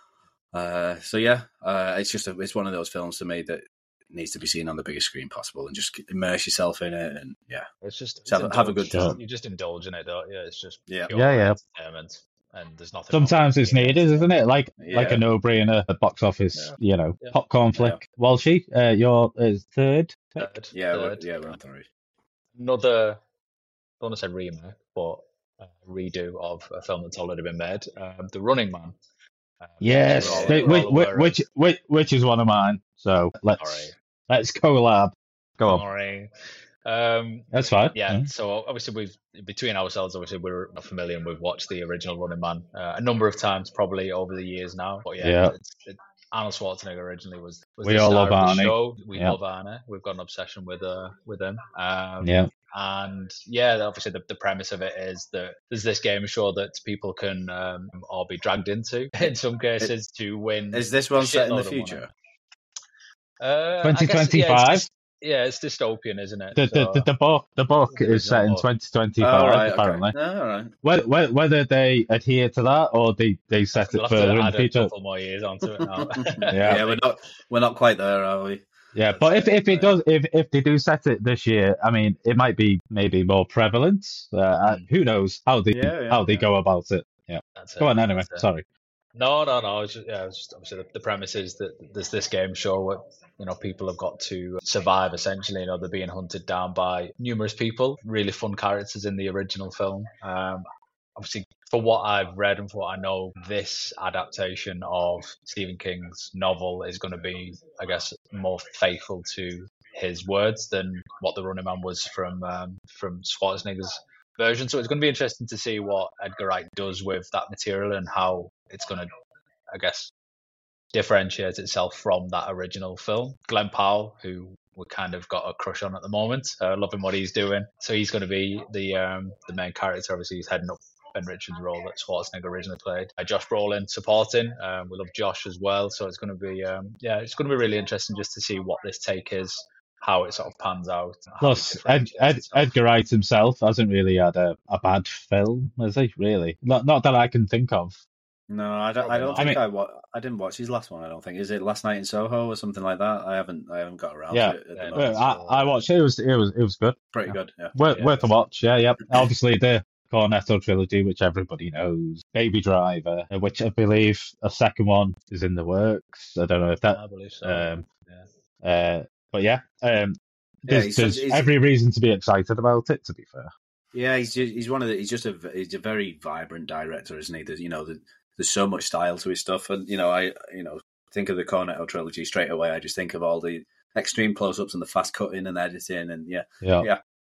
Uh, so yeah, uh, it's just a, it's one of those films to me that needs to be seen on the biggest screen possible and just immerse yourself in it. And yeah, it's just it's have, have a good time. You just indulge in it, don't you? It's just yeah, yeah, yeah. entertainment, and there's nothing. Sometimes it's needed, isn't it? Like yeah. like a no-brainer, a box office, yeah. you know, yeah. popcorn flick. Yeah. Walshy, uh, your uh, third, third, yeah, third. We're, yeah, we're on three. Another, I don't want to say remake, but a redo of a film that's already been made, um, The Running Man. Um, yes, all, they, which, which, which which is one of mine. So let's Sorry. let's collab. Go Sorry. on. Um, That's fine. Yeah. yeah. So obviously we've between ourselves, obviously we're familiar and we've watched the original Running Man uh, a number of times, probably over the years now. But yeah, yeah. It's, it, Arnold Schwarzenegger originally was. was we the all star love of the Arnie. Show. We yeah. love Arnie. We've got an obsession with uh with him. Um, yeah. And yeah, obviously the, the premise of it is that there's this game show that people can um, or be dragged into in some cases it, to win. Is this one set in the future? Uh, twenty twenty-five. Yeah, it's, yeah, it's dystopian, isn't it? The so, the, the, the book the book is set in twenty twenty-five, oh, right, apparently. Okay. Oh, all right. Whether, whether they adhere to that or they, they set we'll it further in the future. A couple more years onto it now. yeah, yeah, we're not we're not quite there, are we? Yeah, but if if it does, if if they do set it this year, I mean, it might be maybe more prevalent. Uh, mm. Who knows how they yeah, yeah, how they yeah. go about it? Yeah, That's go it. on anyway. That's Sorry. It. No, no, no. It's just, yeah, it's just obviously the, the premise is that there's this game show where you know people have got to survive. Essentially, you know, they're being hunted down by numerous people. Really fun characters in the original film. Um, obviously, for what I've read and for what I know, this adaptation of Stephen King's novel is going to be, I guess, more faithful to his words than what The Running Man was from um, from Schwarzenegger's version. So it's going to be interesting to see what Edgar Wright does with that material and how it's going to, I guess, differentiate itself from that original film. Glenn Powell, who we kind of got a crush on at the moment, uh, loving what he's doing. So he's going to be the um, the main character. Obviously, he's heading up Ben Richards' role that Schwarzenegger originally played. Uh, Josh Brolin supporting. Um, we love Josh as well. So it's going to be, um, yeah, it's going to be really interesting just to see what this take is, how it sort of pans out. Plus, Ed, Ed, Edgar Wright himself hasn't really had a, a bad film, has he? Really, not not that I can think of. No, I don't. I don't think I, mean, I, wa- I didn't watch his last one. I don't think. Is it Last Night in Soho or something like that? I haven't. I haven't got around yeah, to it. At yeah, the moment, I, so. I watched it. It was it was it was good. Pretty yeah. good. Yeah, worth, yeah, worth a watch. Yeah, yeah. Obviously the Cornetto trilogy, which everybody knows. Baby Driver, which I believe a second one is in the works. I don't know if that. I believe so. Um, yeah. Uh, but yeah, um, yeah there's, he's, there's he's, every reason to be excited about it. To be fair. Yeah, he's just, he's one of the. He's just a. He's a very vibrant director, isn't he? There's, you know, the, there's so much style to his stuff, and you know, I you know think of the Cornetto trilogy straight away. I just think of all the extreme close-ups and the fast cutting and editing, and yeah, yeah. yeah.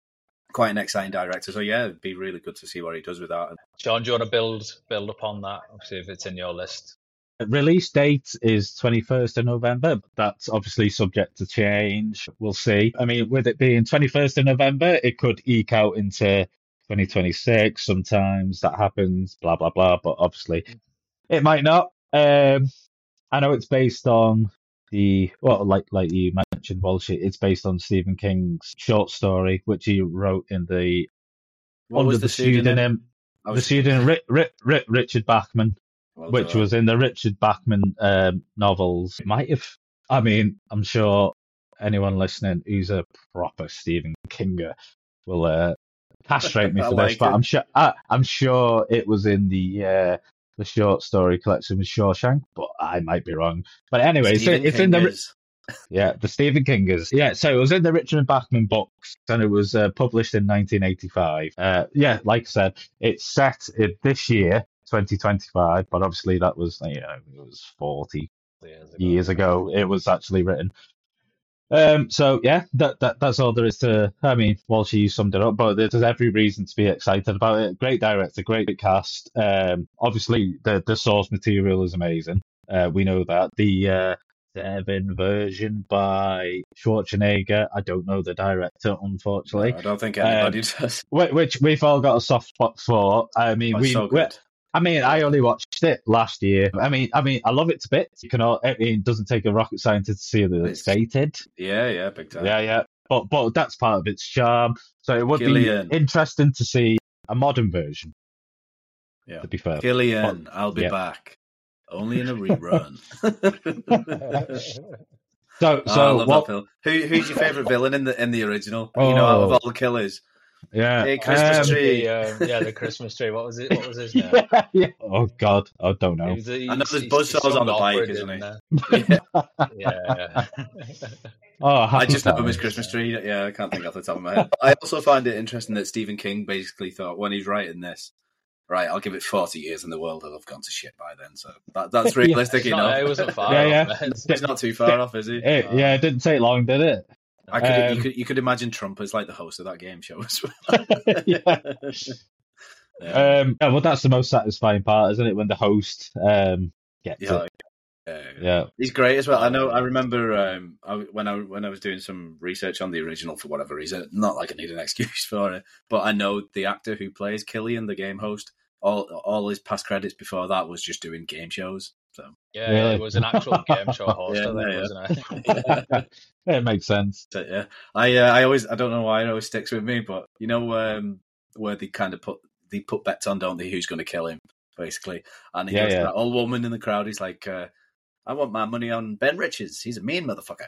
quite an exciting director. So yeah, it'd be really good to see what he does with that. Sean, do you want to build build upon that? Obviously, if it's in your list. Release date is twenty-first of November. But that's obviously subject to change. We'll see. I mean, with it being twenty-first of November, it could eke out into twenty twenty-six. Sometimes that happens, blah, blah, blah. But obviously, it might not. Um, I know it's based on the, well, like like you mentioned, Walsh, it's based on Stephen King's short story, which he wrote in the, What under was the, the pseudonym? pseudonym, I the was- pseudonym Ri- Ri- Ri- Richard Bachman. Well which done. was in the Richard Bachman um, novels. Might have, I mean, I'm sure anyone listening who's a proper Stephen Kinger will uh, castrate me I for like this, but it. I'm sure I, I'm sure it was in the uh, the short story collection with Shawshank, but I might be wrong. But anyway, it's, Stephen it's in the Kinger's. yeah the Stephen Kingers. Yeah, so it was in the Richard Bachman books, and it was uh, published in nineteen eighty-five. Uh, yeah, like I said, it's set in this year. twenty twenty-five, but obviously that was, you know, it was forty Years ago. years ago it was actually written. Um, so yeah, that, that that's all there is to. I mean, Walsh, you summed it up, but there's every reason to be excited about it. Great director, great cast. Um, obviously the the source material is amazing. Uh, we know that the uh, seven version by Schwarzenegger. I don't know the director, unfortunately. No, I don't think anybody does. Wh- Which we've all got a soft spot for. I mean, But we. so we- good. I mean, I only watched it last year. I mean, I mean, I love it to bits. You can all, I mean, it doesn't take a rocket scientist to see that it's It's- dated. Yeah, yeah, big time. Yeah, yeah. But but that's part of its charm. So it would Gillian. be interesting to see a modern version. Yeah. To be fair. Gillian, I'll be yeah. back. Only in a rerun. So Oh, I so love what? that film. Who who's your favourite villain in the in the original? Oh. You know, out of all the killers. Yeah. Hey, Christmas um, tree. The, um, yeah, the Christmas tree. What was it? What was his name? yeah. Oh God, I don't know. He was a- I know he's- there's he's- buzzsaws he's on the sung bike, opera, isn't didn't he? Yeah. Oh, I happy just know him times. as Christmas tree. Yeah, I can't think off the top of my head. I also find it interesting that Stephen King basically thought when he's writing this, right, I'll give it forty years and the world will have gone to shit by then. So that, that's Yeah. realistic It's enough. not, it wasn't far Yeah, off, yeah. man. He's not too far off, is he? It, yeah, it didn't take long, did it? I could, Um, you could, you could imagine Trump as like the host of that game show as well. yeah. Yeah. Um, yeah, well, that's the most satisfying part, isn't it? When the host um, gets Yeah, it. yeah. Yeah. He's great as well. I know. I remember um, I, when I when I was doing some research on the original for whatever reason. Not like I need an excuse for it, but I know the actor who plays Killian, the game host. All all his past credits before that was just doing game shows. So Yeah, Really? it was an actual game show host, Yeah, I think, yeah. wasn't it? It makes sense. So, yeah, I uh, I always I don't know why it always sticks with me, but you know um, where they kind of put they put bets on, don't they? Who's going to kill him, basically? And he Yeah, goes to yeah. that old woman in the crowd. He's like, uh, "I want my money on Ben Richards. He's a mean motherfucker."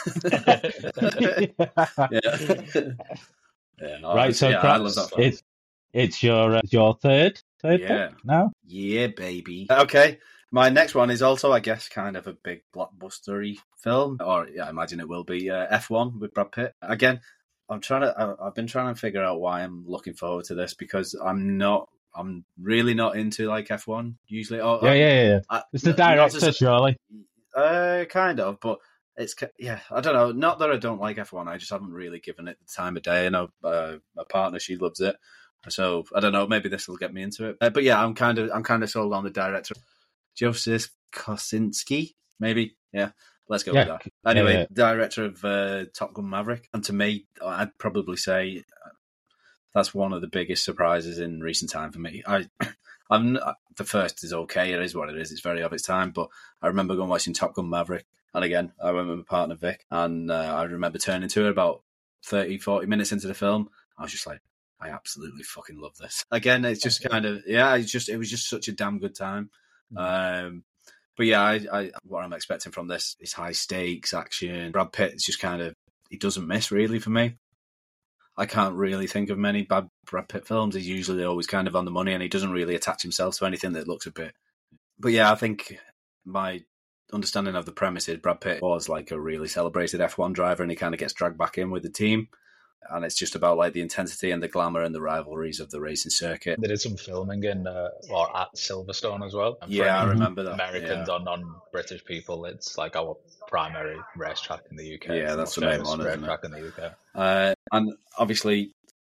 yeah, yeah. no, Right, so yeah, I perhaps love that film. it's it's your uh, your third third Yeah. pick now. Yeah, baby. Okay. My next one is also, I guess, kind of a big blockbustery film, or yeah, I imagine it will be uh, F one with Brad Pitt. Again, I'm trying to. I, I've been trying to figure out why I'm looking forward to this because I'm not. I'm really not into like F one usually. Or, Yeah, yeah, yeah. I, It's the not to director, say- surely. Uh, kind of, but it's ki- yeah. I don't know. Not that I don't like F one. I just haven't really given it the time of day. I know uh, my partner, she loves it, so I don't know. Maybe this will get me into it. Uh, but yeah, I'm kind of I'm kind of sold on the director, Joseph Kosinski. Maybe yeah. Let's go Yeah. with that. Anyway, Yeah, yeah. director of uh, Top Gun Maverick, and to me, I'd probably say that's one of the biggest surprises in recent time for me. I, I'm not- the first is okay. It is what it is. It's very of its time. But I remember going watching Top Gun Maverick, and again, I went with my partner Vic, and uh, I remember turning to her about thirty, forty minutes into the film. I was just like, I absolutely fucking love this. Again, it's just kind of yeah. It's just it was just such a damn good time. Um, but yeah, I, I what I'm expecting from this is high stakes action. Brad Pitt is just kind of he doesn't miss really for me. I can't really think of many bad Brad Pitt films. He's usually always kind of on the money, and he doesn't really attach himself to anything that looks a bit. But yeah, I think my understanding of the premise is Brad Pitt was like a really celebrated F one driver, and he kind of gets dragged back in with the team. And it's just about like the intensity and the glamour and the rivalries of the racing circuit. They did some filming in uh, or at Silverstone as well. And for Yeah, I any remember that. Americans yeah. or non-British people, it's like our primary racetrack in the U K. Yeah, It's that's the the most main famous one, isn't it? racetrack in the U K. Uh, and obviously,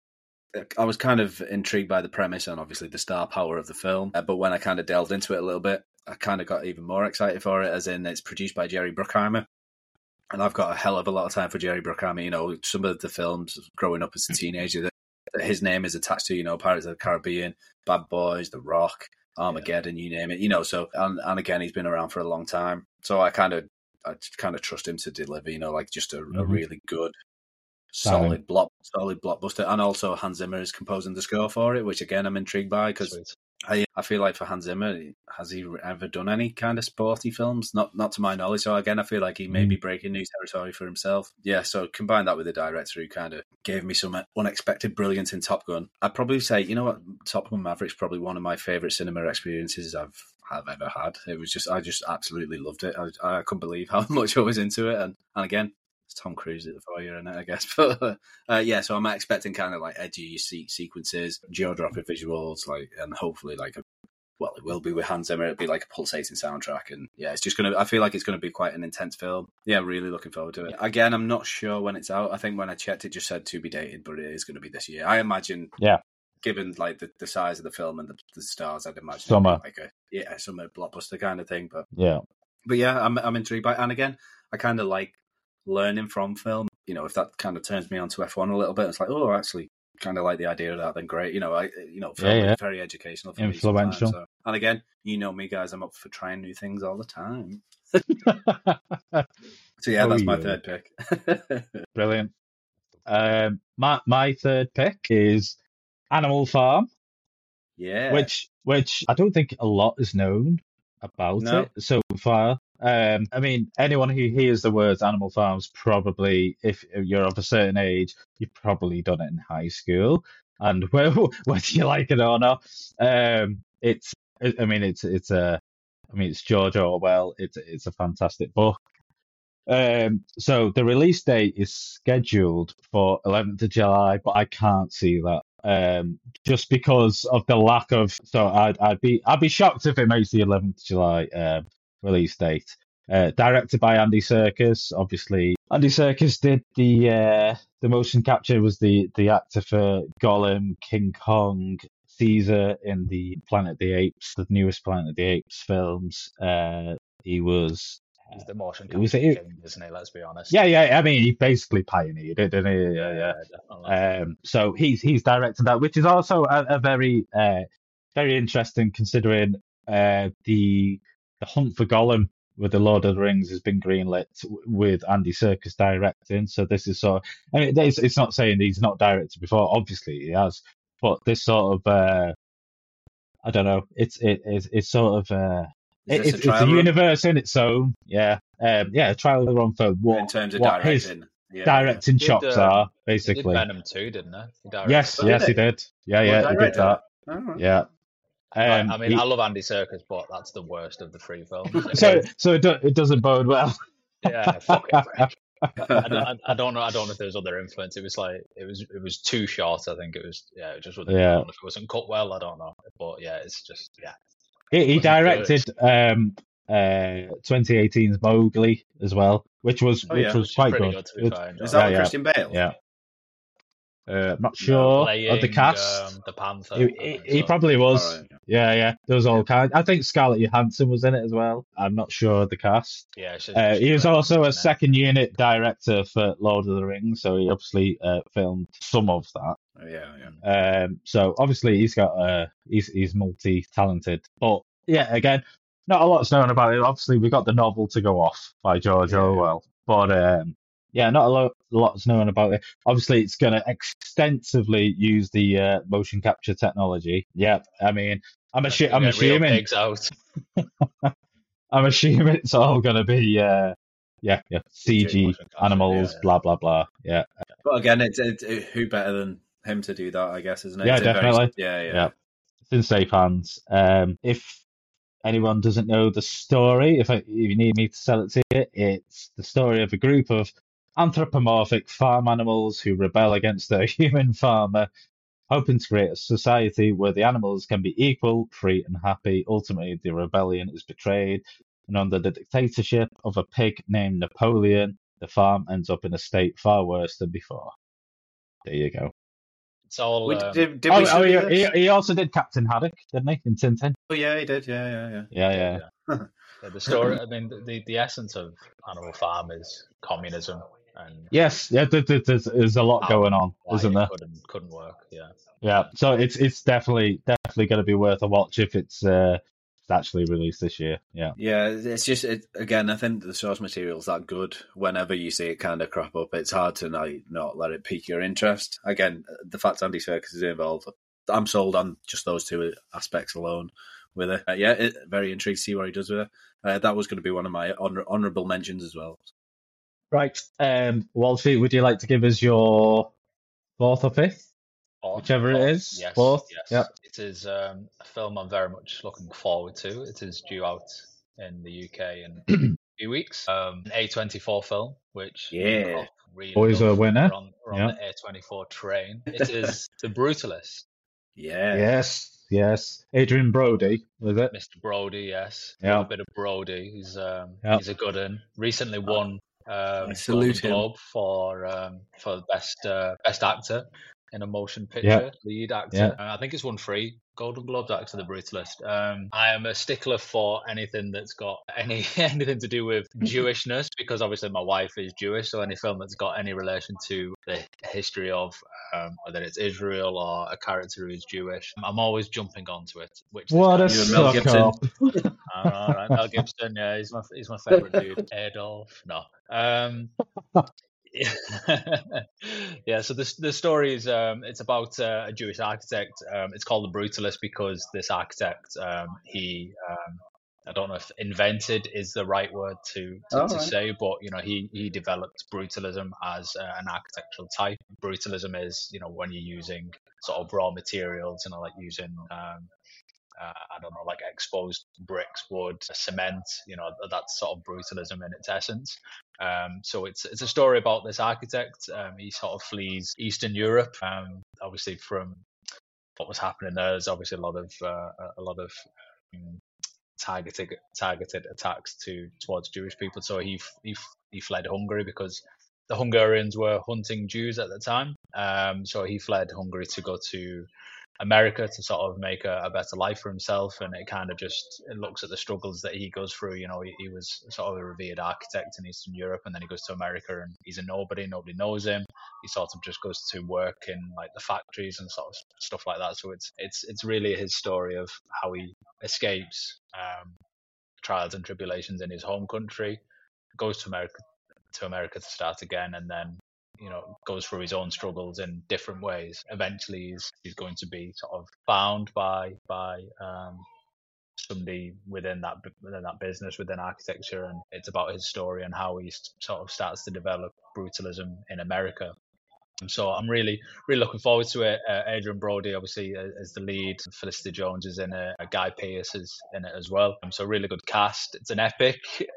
I was kind of intrigued by the premise and obviously the star power of the film. Uh, but when I kind of delved into it a little bit, I kind of got even more excited for it, as in it's produced by Jerry Bruckheimer. And I've got a hell of a lot of time for Jerry Bruckheimer. You know, some of the films growing up as a teenager that, that his name is attached to, you know, Pirates of the Caribbean, Bad Boys, The Rock, Armageddon, yeah. you name it. You know, so, and, and again, he's been around for a long time. So I kind of, I kind of trust him to deliver, you know, like just a, mm-hmm. a really good, solid block, solid blockbuster. And also Hans Zimmer is composing the score for it, which again I'm intrigued by, because I, I feel like for Hans Zimmer, has he ever done any kind of sporty films? Not not to my knowledge. So again, I feel like he may be breaking new territory for himself. Yeah, so combine that with the director who kind of gave me some unexpected brilliance in Top Gun. I'd probably say, you know what, Top Gun Maverick's probably one of my favourite cinema experiences I've have ever had. It was just, I just absolutely loved it. I, I couldn't believe how much I was into it. And, and again, it's Tom Cruise at the fire in it, I guess. But uh, yeah, so I'm expecting kind of like edgy se- sequences, jaw-dropping visuals, like, and hopefully like a, well, it will be with Hans Zimmer. It'll be like a pulsating soundtrack, and yeah, it's just gonna. I feel like it's gonna be quite an intense film. Yeah, really looking forward to it. Again, I'm not sure when it's out. I think when I checked, it just said to be dated, but it is going to be this year. I imagine. Yeah. Given like the, the size of the film and the, the stars, I'd imagine summer, like a yeah, summer blockbuster kind of thing. But yeah, but yeah, I'm I'm intrigued by. And again, I kind of like learning from film. You know, if that kind of turns me on to F one a little bit, it's like, oh, actually, kind of like the idea of that. Then great. You know, I you know, film yeah, yeah. is very educational, for influential. Me so. And again, you know me, guys, I'm up for trying new things all the time. So yeah, oh, that's my yeah. third pick. Brilliant. Um, my my third pick is Animal Farm. Yeah. Which which I don't think a lot is known about no. it so far. Um, I mean, anyone who hears the words Animal Farms probably, if you're of a certain age, you've probably done it in high school. And whether you like it or not, um, it's. I mean, it's it's a. I mean, it's George Orwell. It's it's a fantastic book. Um, so the release date is scheduled for eleventh of July, but I can't see that. Um, just because of the lack of. So I'd I'd be I'd be shocked if it makes the eleventh of July um, release date. Uh, directed by Andy Serkis. Obviously, Andy Serkis did the uh, the motion capture. Was the the actor for Gollum, King Kong, Caesar in the Planet of the Apes, the newest Planet of the Apes films. Uh, he was. He's the motion capture was it, king, isn't he? Let's be honest. Yeah, yeah. I mean, he basically pioneered it, didn't he? Yeah, yeah. yeah um, so he's he's directed that, which is also a, a very uh, very interesting, considering uh, the the Hunt for Gollum with the Lord of the Rings has been greenlit with Andy Serkis directing. So this is sort of, I mean, it's, it's not saying he's not directed before. Obviously he has, but this sort of, uh, I don't know. It's it, it's, it's sort of, uh, it, it's, a, it's a universe in its own. Yeah, um, yeah. A trial run for what in terms of what directing. his yeah, directing yeah. chops did, uh, are basically. He did Venom too, didn't he? he yes, oh, yes, did he did. Yeah, yeah, well, he did that. Oh, right. Yeah. Um, I mean, he, I love Andy Serkis, but that's the worst of the three films. so, so it, do, it doesn't bode well. Yeah, fuck it. I don't, I, I don't know. I don't know if there's other influence. It was like it was. It was too short. I think it was. Yeah, it just wasn't. Yeah. I don't know if it wasn't cut well. I don't know. But yeah, it's just yeah. He, he directed um, uh, twenty eighteen's Mowgli as well, which was oh, which yeah. was which quite good. good. good Is, is that yeah, with yeah. Christian Bale? Yeah. Uh, I'm not sure Playing, of the cast. Um, the Panther. He, he, he so. probably was. Right, yeah. yeah, yeah. There was all kinds. I think Scarlett Johansson was in it as well. I'm not sure of the cast. Yeah, she's, uh, she's he was also a it? second unit director for Lord of the Rings, so he obviously uh, filmed some of that. Oh, yeah, yeah. Um, so obviously he's got uh, he's he's multi-talented, but yeah, again, not a lot's known about it. Obviously, we got the novel to go off by George Yeah. Orwell, but um, yeah, not a lot lot's known about it. Obviously, it's going to extensively use the uh, motion capture technology. Yeah, I mean, I'm, assu- I'm Get real assuming pigs out. I'm assuming it's all going to be uh, yeah, yeah, C G motion capture, animals, yeah, yeah. blah blah blah. Yeah, But again, it's, it's it, who better than him to do that? I guess, isn't it? Yeah, It's a very- definitely. yeah, yeah, yeah, it's in safe hands. Um, if anyone doesn't know the story, if, I, if you need me to sell it to you, it's the story of a group of anthropomorphic farm animals who rebel against their human farmer, hoping to create a society where the animals can be equal, free, and happy. Ultimately, the rebellion is betrayed, and under the dictatorship of a pig named Napoleon, the farm ends up in a state far worse than before. There you go. It's all. We, Um, did, did Oh, we oh study he, this? he, he also did Captain Haddock, didn't he, in Tintin? Oh yeah, he did. Yeah, yeah, yeah. Yeah, yeah. yeah. Yeah, the story. I mean, the the essence of Animal Farm is communism and Yes, yeah. There, there- there's, there's a lot how going and on, why isn't it there? couldn't couldn't work. Yeah. Yeah. So it's it's definitely definitely going to be worth a watch if it's uh, it's actually released this year. Yeah. Yeah, it's just it, again. I think the source material is that good. Whenever you see it kind of crop up, it's hard to not, not let it pique your interest. Again, the fact Andy Serkis is involved, I'm sold on just those two aspects alone. With it, uh, yeah, it, very intrigued to see what he does with it. Uh, that was going to be one of my honor, honourable mentions as well. Right. Um, Walshy, would you like to give us your fourth or fifth, Fourth, whichever fourth, it is? yes, Fourth. yes. Yep. It is um, a film I'm very much looking forward to. It is due out in the U K in a few weeks. Um, an A twenty-four film, which Yeah. really Always love. a winner. We're on, we're on Yeah. the A twenty-four train. It is The Brutalist. Yeah. Yes. Yes. Adrian Brody, was it? Mister Brody, yes. A Yeah. little bit of Brody. He's um, Yeah. he's a good one. Recently won um, I salute Golden him. Globe for um, for best uh, best actor in a motion picture, Yeah. lead actor. Yeah. Uh, I think it's won three Golden Globes actually, The Brutalist. Um, I am a stickler for anything that's got any anything to do with Jewishness, because obviously my wife is Jewish, so any film that's got any relation to the history of um, whether it's Israel or a character who is Jewish, I'm always jumping onto it. Which this What guy a is. You and Mel suck Gibson. up. All right, Mel Gibson, yeah, he's my he's my favorite dude. Adolf, no. Um, yeah, so the the story is um, it's about uh, a Jewish architect. Um, it's called The Brutalist because this architect um, he um, I don't know if invented is the right word to to, All to right. say, but you know he he developed brutalism as uh, an architectural type. Brutalism is you know when you're using sort of raw materials, you know like using um, uh, I don't know, like exposed bricks, wood, cement. You know, that's sort of brutalism in its essence. Um, so it's it's a story about this architect. Um, he sort of flees Eastern Europe, um, obviously from what was happening there. There's obviously a lot of uh, a lot of um, targeted targeted attacks to towards Jewish people. So he he he fled Hungary because the Hungarians were hunting Jews at the time. Um, so he fled Hungary to go to America to sort of make a, a better life for himself, and it kind of just it looks at the struggles that he goes through. You know, he, he was sort of a revered architect in Eastern Europe, and then he goes to America, and he's a nobody. Nobody knows him. He sort of just goes to work in like the factories and sort of stuff like that. So it's it's it's really his story of how he escapes um, trials and tribulations in his home country, goes to America to America to start again, and then you know goes through his own struggles in different ways. Eventually he's, he's going to be sort of found by by um, somebody within that within that business, within architecture, and it's about his story and how he sort of starts to develop brutalism in America. And so I'm really really looking forward to it. uh, Adrian Brody obviously as the lead, Felicity Jones is in it, uh, Guy Pearce is in it as well. Um, so really good cast. It's an epic.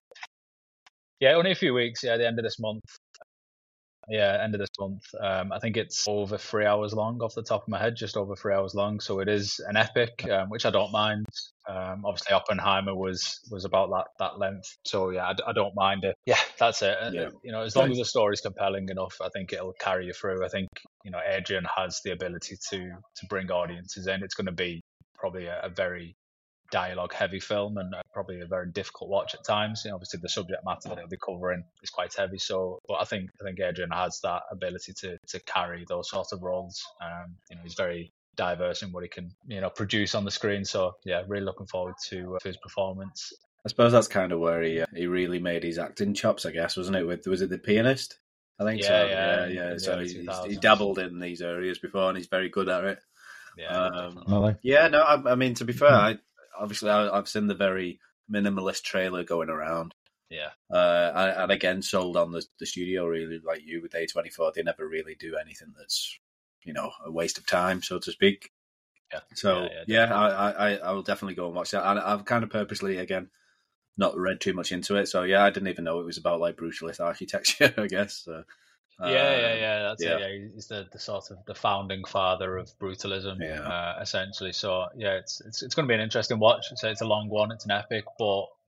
Yeah, only a few weeks. Yeah, the end of this month. Yeah, end of this month. Um, I think it's over three hours long off the top of my head, just over three hours long. So it is an epic, um, which I don't mind. Um, obviously, Oppenheimer was was about that that length. So yeah, I, I don't mind it. Yeah, that's it. Yeah. Uh, You know, as long as the story's compelling enough, I think it'll carry you through. I think you know Adrian has the ability to to bring audiences in. It's going to be probably a, a very dialogue heavy film and uh, probably a very difficult watch at times. You know, obviously the subject matter that he'll be covering is quite heavy. So, but I think I think Adrian has that ability to to carry those sorts of roles. Um, you know, he's very diverse in what he can you know produce on the screen. So yeah, really looking forward to, uh, to his performance. I suppose that's kind of where he uh, he really made his acting chops, I guess, wasn't it? With was it The Pianist? I think Yeah, so. yeah, Yeah, in- yeah. in the So early he's, two he thousands. dabbled in these areas before, and he's very good at it. Yeah, Um, definitely. Really? Yeah, no, I, I mean, to be fair, I obviously I, I've seen the very minimalist trailer going around, Yeah, uh, and, and again sold on the the studio really, like you with A twenty-four. They never really do anything that's you know a waste of time, so to speak. yeah. So yeah, yeah, definitely. I, I I will definitely go and watch that. And I've kind of purposely again not read too much into it, so yeah, I didn't even know it was about like brutalist architecture. I guess. So, Yeah, yeah, um, yeah. That's yeah. it. Yeah, he's the, the sort of the founding father of brutalism, Yeah. uh, essentially. So yeah, it's it's it's going to be an interesting watch. So it's a long one. It's an epic, but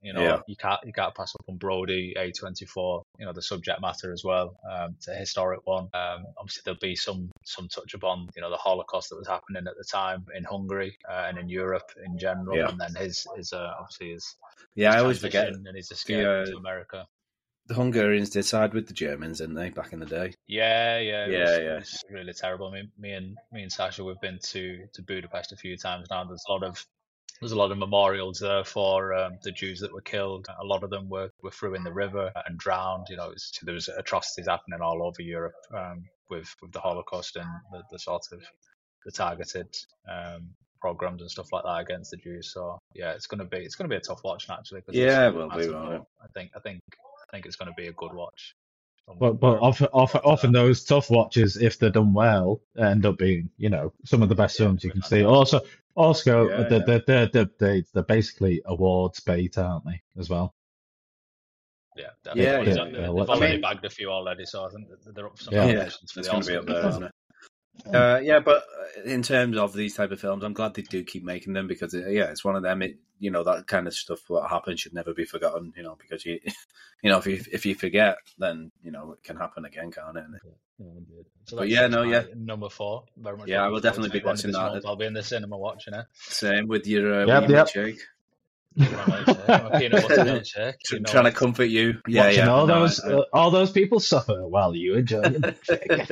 You know, Yeah. you can't you can't pass up on Brody, A twenty-four. You know, the subject matter as well. Um, it's a historic one. Um, obviously there'll be some some touch upon you know the Holocaust that was happening at the time in Hungary uh, and in Europe in general, Yeah. and then his his uh, obviously his Yeah, his I always forget transition and his escape the, uh, to America. the Hungarians did side with the Germans, didn't they, back in the day? Yeah, yeah, it Yeah, was, yeah. it was really terrible. I mean, me and me and Sasha, we've been to to Budapest a few times now. There's a lot of there's a lot of memorials there for um, the Jews that were killed. A lot of them were, were threw in the river and drowned. You know, it was, there was atrocities happening all over Europe um, with with the Holocaust and the, the sort of the targeted um, programs and stuff like that against the Jews. So yeah, it's gonna be it's gonna be a tough watch naturally. 'Cause Yeah, it's it will be, massive, won't it? but I think I think I think it's gonna be a good watch. But but often, often, often those tough watches, if they're done well, end up being you know some of the best Yeah, films you can fantastic. see. Also, also Yeah, they're, yeah. they're, they're, they're, they're, they're basically awards bait, aren't they? As well. Yeah, Yeah, definitely. yeah. They've, Yeah, they've yeah, already I mean- bagged a few already, so I think that they're up for some Yeah. Yeah, nominations for it's the going to be Oscars up there, as well. isn't it? Uh, yeah, but in terms of these type of films, I'm glad they do keep making them because, uh, yeah, it's one of them. It, you know, that kind of stuff. What happened should never be forgotten. You know, because you, you know, if you if you forget, then you know it can happen again, can't it? Yeah, indeed. So But that's- yeah, that's no, my yeah. number four. Very much Yeah, I looking will forward to definitely it. be At the end of watching this that. month, I'll be in the cinema watching it. Same with your uh, Yep, with your yep. milkshake. My milkshake, my peanut butter milkshake. Tr- You know trying to it. comfort you. Yeah, Watching yeah. all no, those I- uh, all those people suffer while you enjoy your milkshake.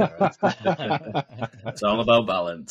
it's all about balance.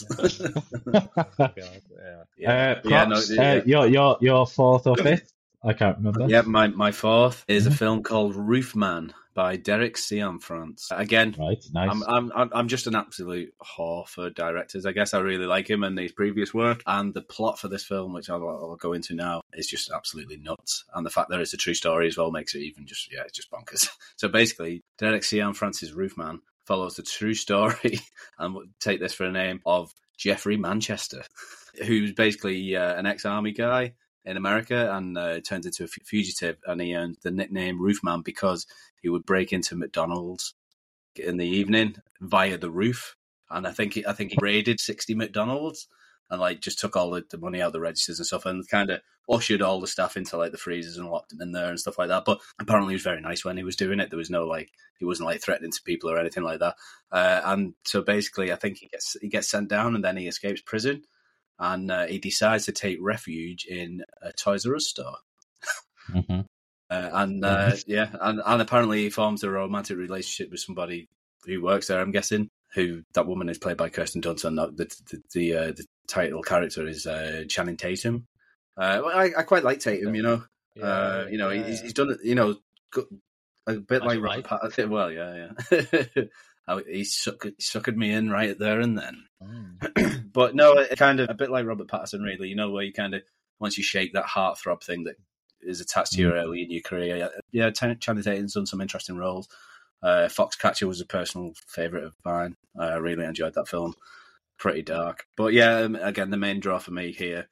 Yeah. Yeah, Uh, yeah, no, Props, yeah. uh, your your your fourth or fifth? I can't remember. Yeah, my, my fourth is Mm-hmm. a film called Roofman by Derek Cianfrance. Again, Right, nice. I'm, I'm I'm I'm just an absolute whore for directors. I guess I really like him and his previous work. And the plot for this film, which I'll, I'll go into now, is just absolutely nuts. And the fact that it's a true story as well makes it even just yeah, it's just bonkers. So basically, Derek Cianfrance's Roofman follows the true story, and we'll take this for a name, of Jeffrey Manchester, who's basically uh, an ex-army guy in America and uh, turns into a fugitive, and he earned the nickname Roofman because he would break into McDonald's in the evening via the roof, and I think he, I think he raided sixty McDonald's and like just took all the, the money out of the registers and stuff, and kind of ushered all the staff into like the freezers and locked them in there and stuff like that. But apparently he was very nice when he was doing it. There was no like he wasn't like threatening to people or anything like that. Uh, and so basically, I think he gets he gets sent down and then he escapes prison. And uh, he decides to take refuge in a Toys R Us store. Mm-hmm. Uh, and uh, yeah, and, and apparently he forms a romantic relationship with somebody who works there, I'm guessing, who that woman is played by Kirsten Dunst, and the the the, uh, the title character is uh, Channing Tatum. Uh, I, I quite like Tatum, you know. Yeah, uh, you know, yeah. he's, he's done it, you know, a bit As like you Robert like. Pattinson. Well, yeah, yeah. Oh, he suck, suckered me in right there and then. Mm. But no, it kind of a bit like Robert Pattinson, really. You know, where you kind of once you shake that heartthrob thing that is attached to you early in your career. Yeah, Channing Tatum's done some interesting roles. Uh, Foxcatcher was a personal favourite of mine. I really enjoyed that film. Pretty dark, but yeah. Um, again, the main draw for me here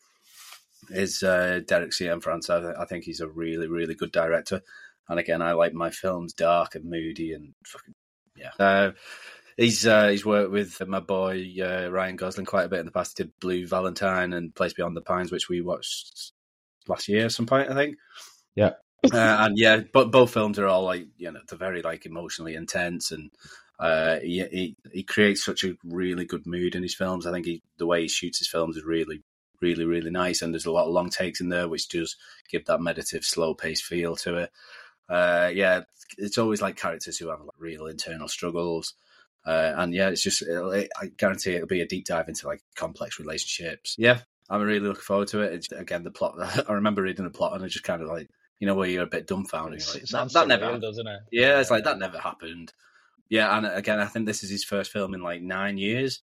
is uh, Derek Cianfrance. I, th- I think he's a really, really good director. And again, I like my films dark and moody and fucking yeah. Uh, He's uh, he's worked with my boy uh, Ryan Gosling quite a bit in the past. He did Blue Valentine and Place Beyond the Pines, which we watched last year at some point, I think. Yeah. Uh, and yeah, but both films are all like, you know, they're very like emotionally intense, and uh, he, he he creates such a really good mood in his films. I think he, the way he shoots his films is really, really, really nice, and there's a lot of long takes in there, which does give that meditative, slow-paced feel to it. Uh, yeah, it's always like characters who have like real internal struggles. Uh, and yeah, it's just, it, I guarantee it'll be a deep dive into like complex relationships. Yeah, I'm really looking forward to it. It's, again, the plot, I remember reading the plot and it's just kind of like, you know, where you're a bit dumbfounded. You're like, It that, sounds that surreal, never happened. doesn't it? Yeah, it's like, that never happened. Yeah, and again, I think this is his first film in like nine years.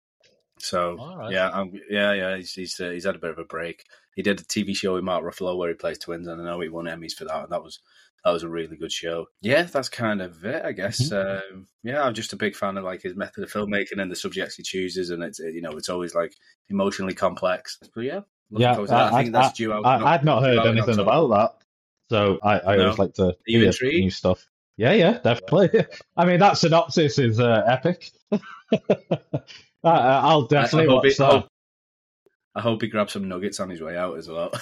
So, All right. yeah, I'm, yeah, yeah, he's he's, uh, he's had a bit of a break. He did a T V show with Mark Ruffalo where he plays twins, and I know he won Emmys for that, and that was that was a really good show. Yeah, that's kind of it, I guess. Mm-hmm. Um, yeah, I'm just a big fan of like his method of filmmaking and the subjects he chooses, and it's you know it's always like emotionally complex. But yeah, looking Yeah, forward to that. I, I, think I, that's due out. I, I'd not heard due out in anything October. about that, so I, I No. always like to you hear intrigued? new stuff. Yeah, yeah, definitely. I mean, that synopsis is uh, epic. I, I'll definitely I hope watch it- that. hope- I hope he grabs some nuggets on his way out as well.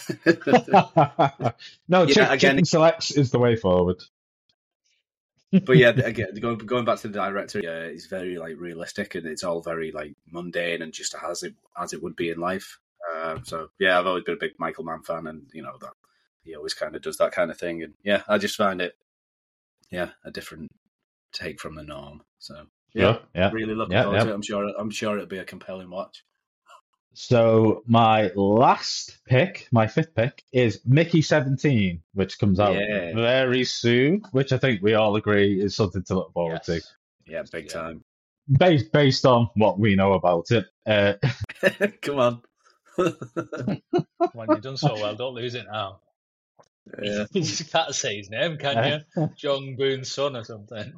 no, Yeah, chick- again- chicken selects is the way forward. But yeah, again, going going back to the director, yeah, it's very like realistic and it's all very like mundane and just as it as it would be in life. Um, so yeah, I've always been a big Michael Mann fan, and you know that he always kind of does that kind of thing. And yeah, I just find it, yeah, a different take from the norm. So yeah, Sure, yeah. really looking Yeah, forward yeah. to it. I'm sure I'm sure it'll be a compelling watch. So my last pick, my fifth pick, is Mickey seventeen, which comes out Yeah. very soon, which I think we all agree is something to look forward to. Yes. Yeah, big Yeah. time. Based based on what we know about it. Uh, Come on. When you've done so well, don't lose it now. Yeah. You can't say his name, can you? Jung Boon's son or something.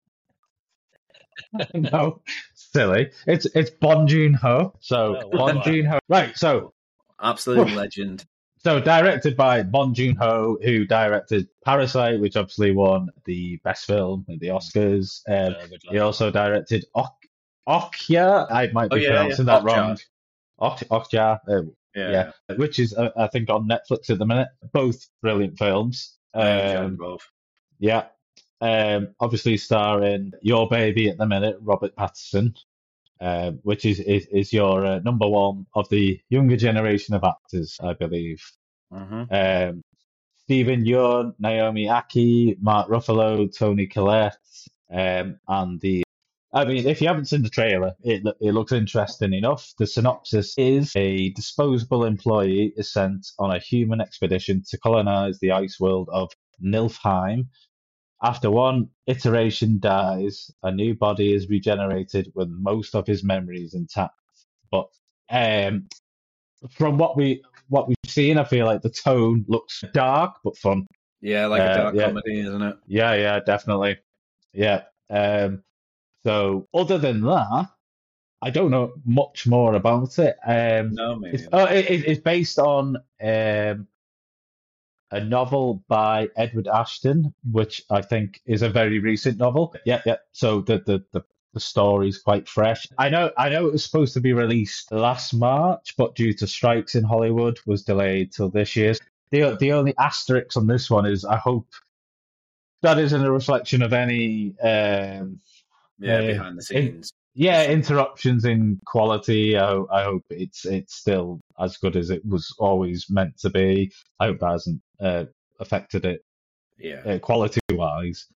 no, silly. It's it's Bong Joon-ho. So Oh, Bong wow. Joon-ho. Right, so Absolute legend. So directed by Bong Joon-ho, who directed Parasite, which obviously won the best film at the Oscars. Um, Deservedly. he also directed Ok- Okja. I might Oh, be yeah, pronouncing yeah. that Okja. wrong. Ok- Okja, uh, Yeah. yeah, which is uh, I think on Netflix at the minute. Both brilliant films. I enjoyed Um, them both. yeah, um, obviously starring Your Baby at the minute, Robert Pattinson. Um, which is is, is your uh, number one of the younger generation of actors, I believe. Mm-hmm. Um, Stephen Yeun, Naomi Aki, Mark Ruffalo, Tony Collette, um, and the. I mean, if you haven't seen the trailer, it lo- it looks interesting enough. The synopsis is a disposable employee is sent on a human expedition to colonize the ice world of Nilfheim. After one iteration dies, a new body is regenerated with most of his memories intact. But um, from what we what we've seen, I feel like the tone looks dark but fun. Yeah, like Uh, a dark yeah. comedy, isn't it? Yeah, yeah, definitely. Yeah. Um, so other than that, I don't know much more about it. Um, No, maybe. it's, oh, it, it- it's based on um, a novel by Edward Ashton, which I think is a very recent novel. Yeah, yeah. So the the the, the story's quite fresh. I know I know it was supposed to be released last March, but due to strikes in Hollywood, was delayed till this year. The the only asterisk on this one is I hope that isn't a reflection of any um, yeah, uh, behind the in- scenes. yeah, interruptions in quality. I, ho- I hope it's it's still as good as it was always meant to be. I hope that hasn't uh, affected it Yeah. uh, quality wise.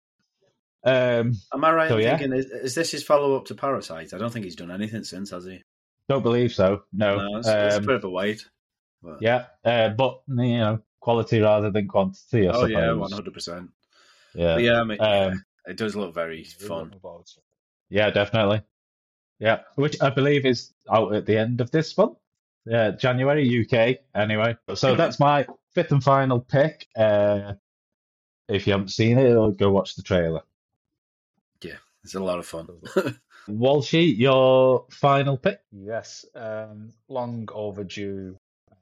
Um, Am I right So, in yeah. thinking, is, is this his follow up to Parasite? I don't think he's done anything since, has he? don't believe so. No. No, it's, it's a Um, bit of a wait. But, yeah, uh, but you know, quality rather than quantity. I oh, suppose. yeah, one hundred percent. Yeah. But yeah, I mean, yeah, Um, it does look very Really fun. looking forward to it. yeah, definitely. Yeah, which I believe is out at the end of this month. Yeah, January, U K. Anyway, so that's my fifth and final pick. Uh, if you haven't seen it, go watch the trailer. Yeah, it's a lot of fun. Walshy, your final pick? Yes, um, long overdue, I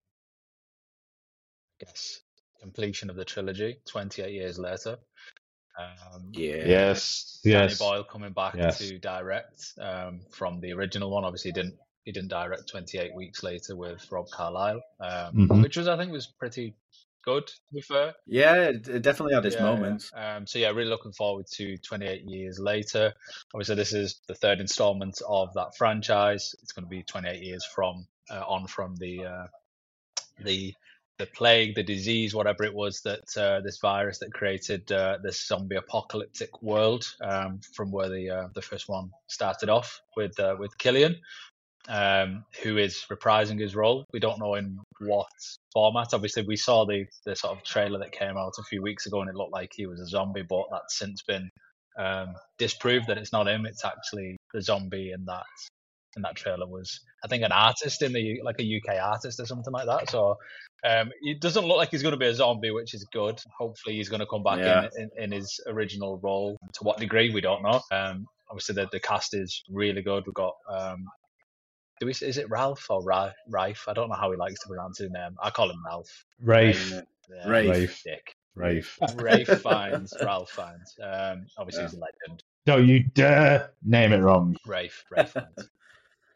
guess, completion of the trilogy, twenty-eight years later. Um, Yeah. Yes, Danny yes. Boyle coming back Yes. to direct um, from the original one. Obviously, he didn't he didn't direct twenty-eight weeks later with Rob Carlyle, um, Mhm. which was I think was pretty good. To be fair, Yeah, it, it definitely had its Yeah, moments. yeah. Um, so yeah, really looking forward to twenty-eight years later. Obviously, this is the third installment of that franchise. It's going to be twenty-eight years from uh, on from the uh, the the plague, the disease, whatever it was that uh, this virus that created uh, this zombie apocalyptic world, um, from where the uh, the first one started off with uh, with Killian, um, who is reprising his role. We don't know in what format. Obviously, we saw the the sort of trailer that came out a few weeks ago, and it looked like he was a zombie, but that's since been um, disproved that it's not him. It's actually the zombie in that in that trailer was, I think, an artist in the U- like a U K artist or something like that. So um, it doesn't look like he's going to be a zombie, which is good. Hopefully, he's going to come back Yeah. in, in in his original role. To what degree, we don't know. Um, obviously, the the cast is really good. We've got. Um, do we, is it Ralph or Ra- Rife? I don't know how he likes to pronounce his name. I call him Ralph. Rafe. Yeah, Rafe. Rafe. Dick. Rafe. Rafe finds Ralph finds. Um, obviously, he's a legend. Don't you dare name it wrong. Rafe. Rafe finds.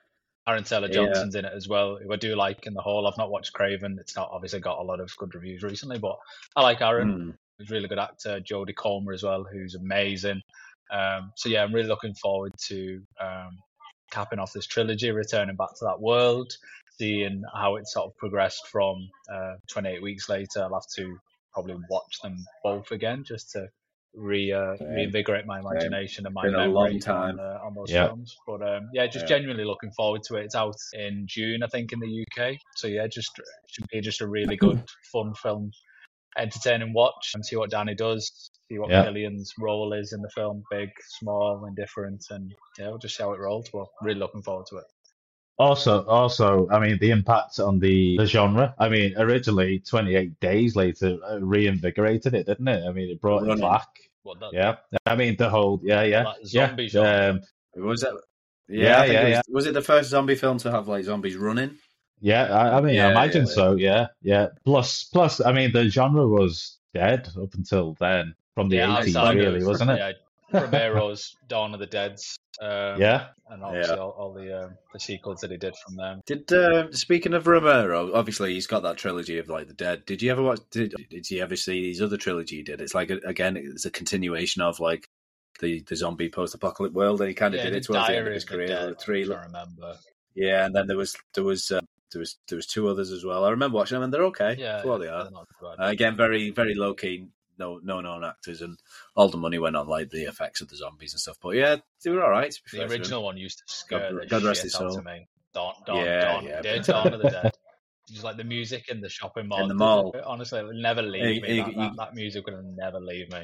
Aaron Taylor Johnson's yeah. in it as well, who I do like in The Hole. I've not watched Craven. It's not obviously got a lot of good reviews recently, but I like Aaron. Mm. He's a really good actor. Jodie Comer as well, who's amazing. Um, so yeah, I'm really looking forward to um, capping off this trilogy, returning back to that world, seeing how it sort of progressed from uh, twenty-eight weeks later. I'll have to probably watch them both again just to re uh, reinvigorate my imagination and my Been memory a long time. on, uh, on those yeah. films. But um, yeah, just yeah. genuinely looking forward to it. It's out in June, I think, in the U K. So yeah, just should be just a really good, fun film, entertaining watch, and see what Danny does. See what yeah. Killian's role is in the film, big, small, indifferent, and yeah, we'll just see how it rolls. But really looking forward to it. Also, also, I mean, the impact on the, the genre. I mean, originally, twenty-eight days later, uh, reinvigorated it, didn't it? I mean, it brought it back. What, that, yeah, I mean, the whole, yeah, yeah, like zombie yeah. genre. Um, was that? Yeah, yeah, I think yeah, it was, yeah. Was it the first zombie film to have like zombies running? Yeah, I, I mean, yeah, I imagine yeah, so. Yeah, yeah. Plus, plus, I mean, the genre was dead up until then, from the yeah, eighties, outside really, of, wasn't it? Yeah, Romero's Dawn of the Dead. Um, yeah, and obviously yeah. all, all the uh, the sequels that he did from them. Did uh, speaking of Romero, obviously he's got that trilogy of like the Dead. Did you ever watch? Did Did you ever see his other trilogy he did? It's like again, it's a continuation of like the, the zombie post-apocalyptic world, and he kind of yeah, did it towards the end of his of career. Dead, three, I remember. Yeah, and then there was there was uh, there was there was two others as well. I remember watching them, and they're okay. Yeah, for what yeah, they are. Uh, again, very very low key. No, no known actors, and all the money went on like the effects of the zombies and stuff. But yeah, they were all right. To be the fair original one used to scare God, the God rest shit his out soul. to me. Dawn, Dawn, yeah, Dawn, yeah. Dead, Dawn of the Dead. Just like the music in the shopping mall. In the mall. Honestly, it would never leave hey, me. Hey, that, you, that, that music would never leave me.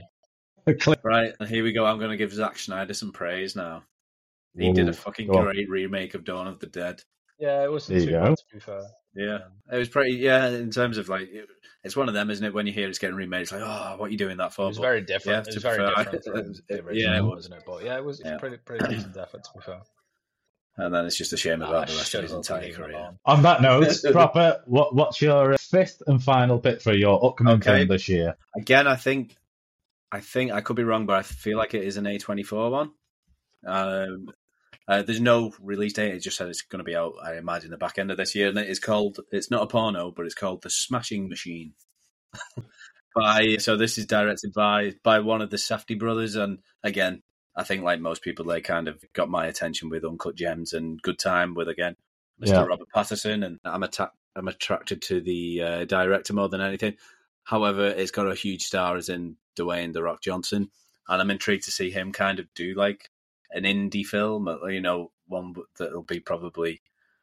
Right, and here we go. I'm going to give Zack Snyder some praise now. He Ooh, did a fucking great remake of Dawn of the Dead. Yeah, it wasn't there you too go. bad, to be fair. Yeah, it was pretty. Yeah, in terms of like, it, it's one of them, isn't it? When you hear it's getting remade, it's like, oh, what are you doing that for? It was but, very different. Yeah, it was very fair, different from it, the original, yeah, it wasn't it? But yeah, it was, it was yeah. pretty pretty decent effort, to be fair. And then it's just a shame Nah, about the rest of his entire career. Alone. On that note, Proper, what what's your fifth and final pick for your upcoming okay. film this year? Again, I think, I think I could be wrong, but I feel like it is an A twenty-four one. Um, uh, there's no release date. It just said it's going to be out, I imagine, the back end of this year. And it is called, it's not a porno, but it's called The Smashing Machine. by So this is directed by by one of the Safdie brothers. And again, I think like most people, they kind of got my attention with Uncut Gems and Good Time with, again, Mister Yeah. Robert Pattinson. And I'm, atta- I'm attracted to the uh, director more than anything. However, it's got a huge star as in Dwayne The Rock Johnson. And I'm intrigued to see him kind of do like an indie film, you know, one that'll be probably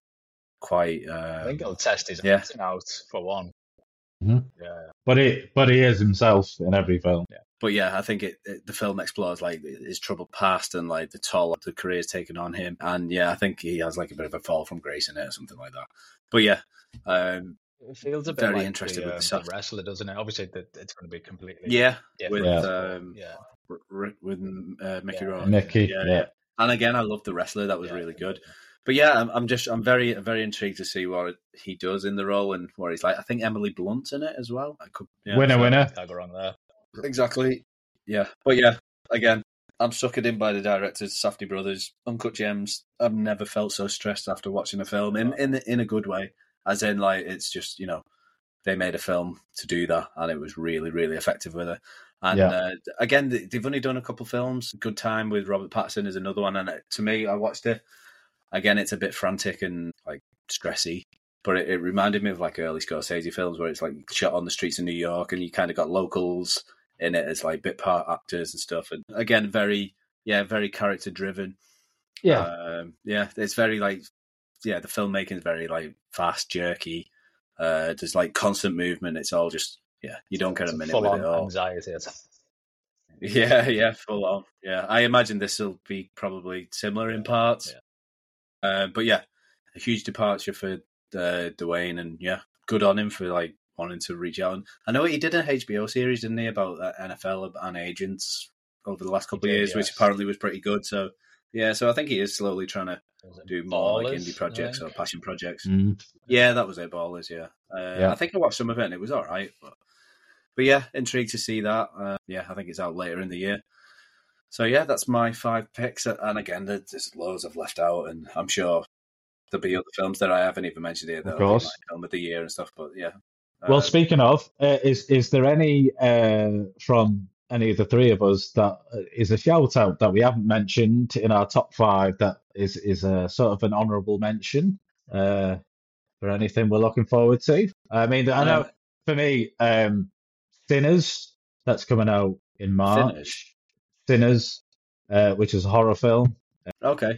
quite. Um, I think he'll test his yeah. acting out for one. Mm-hmm. Yeah, but he but he is himself in every film. Yeah, but yeah, I think it, it the film explores like his troubled past and like the toll the career's taken on him, and yeah, I think he has like a bit of a fall from grace in it or something like that. But yeah, um, it feels a bit very like interested the, with um, the, soft... the wrestler, doesn't it? Obviously, the, it's going to be completely yeah, different. with yeah. Um, yeah. R- with uh, Mickey yeah. Rourke. Mickey, yeah, yeah. yeah. And again, I love the wrestler. That was yeah. really good. But yeah, I'm, I'm just, I'm very, very intrigued to see what he does in the role and what he's like. I think Emily Blunt's in it as well. I could, yeah, winner, so, winner. Can't go wrong there. Exactly. Yeah. But yeah, again, I'm suckered in by the directors, Safdie brothers, Uncut Gems. I've never felt so stressed after watching a film in, in, in a good way. As in, like, it's just, you know, they made a film to do that and it was really, really effective with it. And yeah. uh, again, they've only done a couple films. Good Time with Robert Pattinson is another one. And it, to me, I watched it. Again, it's a bit frantic and like stressy, but it, it reminded me of like early Scorsese films where it's like shot on the streets of New York and you kind of got locals in it as like bit part actors and stuff. And again, very, yeah, very character driven. Yeah. Um, yeah, it's very like, yeah, the filmmaking is very like fast, jerky. Uh, there's like constant movement. It's all just, yeah, you don't get a minute with it all. Anxiety. Yeah, yeah, full on. Yeah, I imagine this will be probably similar in parts. Yeah. Uh, but yeah, a huge departure for uh, Dwayne, and yeah, good on him for like wanting to reach out. And I know he did an H B O series, didn't he, about uh, N F L and agents over the last couple did, of years, yes. which apparently was pretty good. So yeah, so I think he is slowly trying to do more Ballers, like indie projects or passion projects. Mm. Yeah, that was it, Ballers. Yeah. Uh, yeah, I think I watched some of it and it was all right. But, but yeah, intrigued to see that. Uh, yeah, I think it's out later in the year. So yeah, that's my five picks. And again, there's loads I've left out, and I'm sure there'll be other films that I haven't even mentioned here. That'll Of course. be my film of the year and stuff. But yeah. Well, Um, speaking of, uh, is is there any uh, from any of the three of us that uh, is a shout out that we haven't mentioned in our top five that is is a sort of an honourable mention uh, for anything we're looking forward to? I mean, I know Um, for me, um, Sinners, that's coming out in March. Sinners, uh, which is a horror film. okay.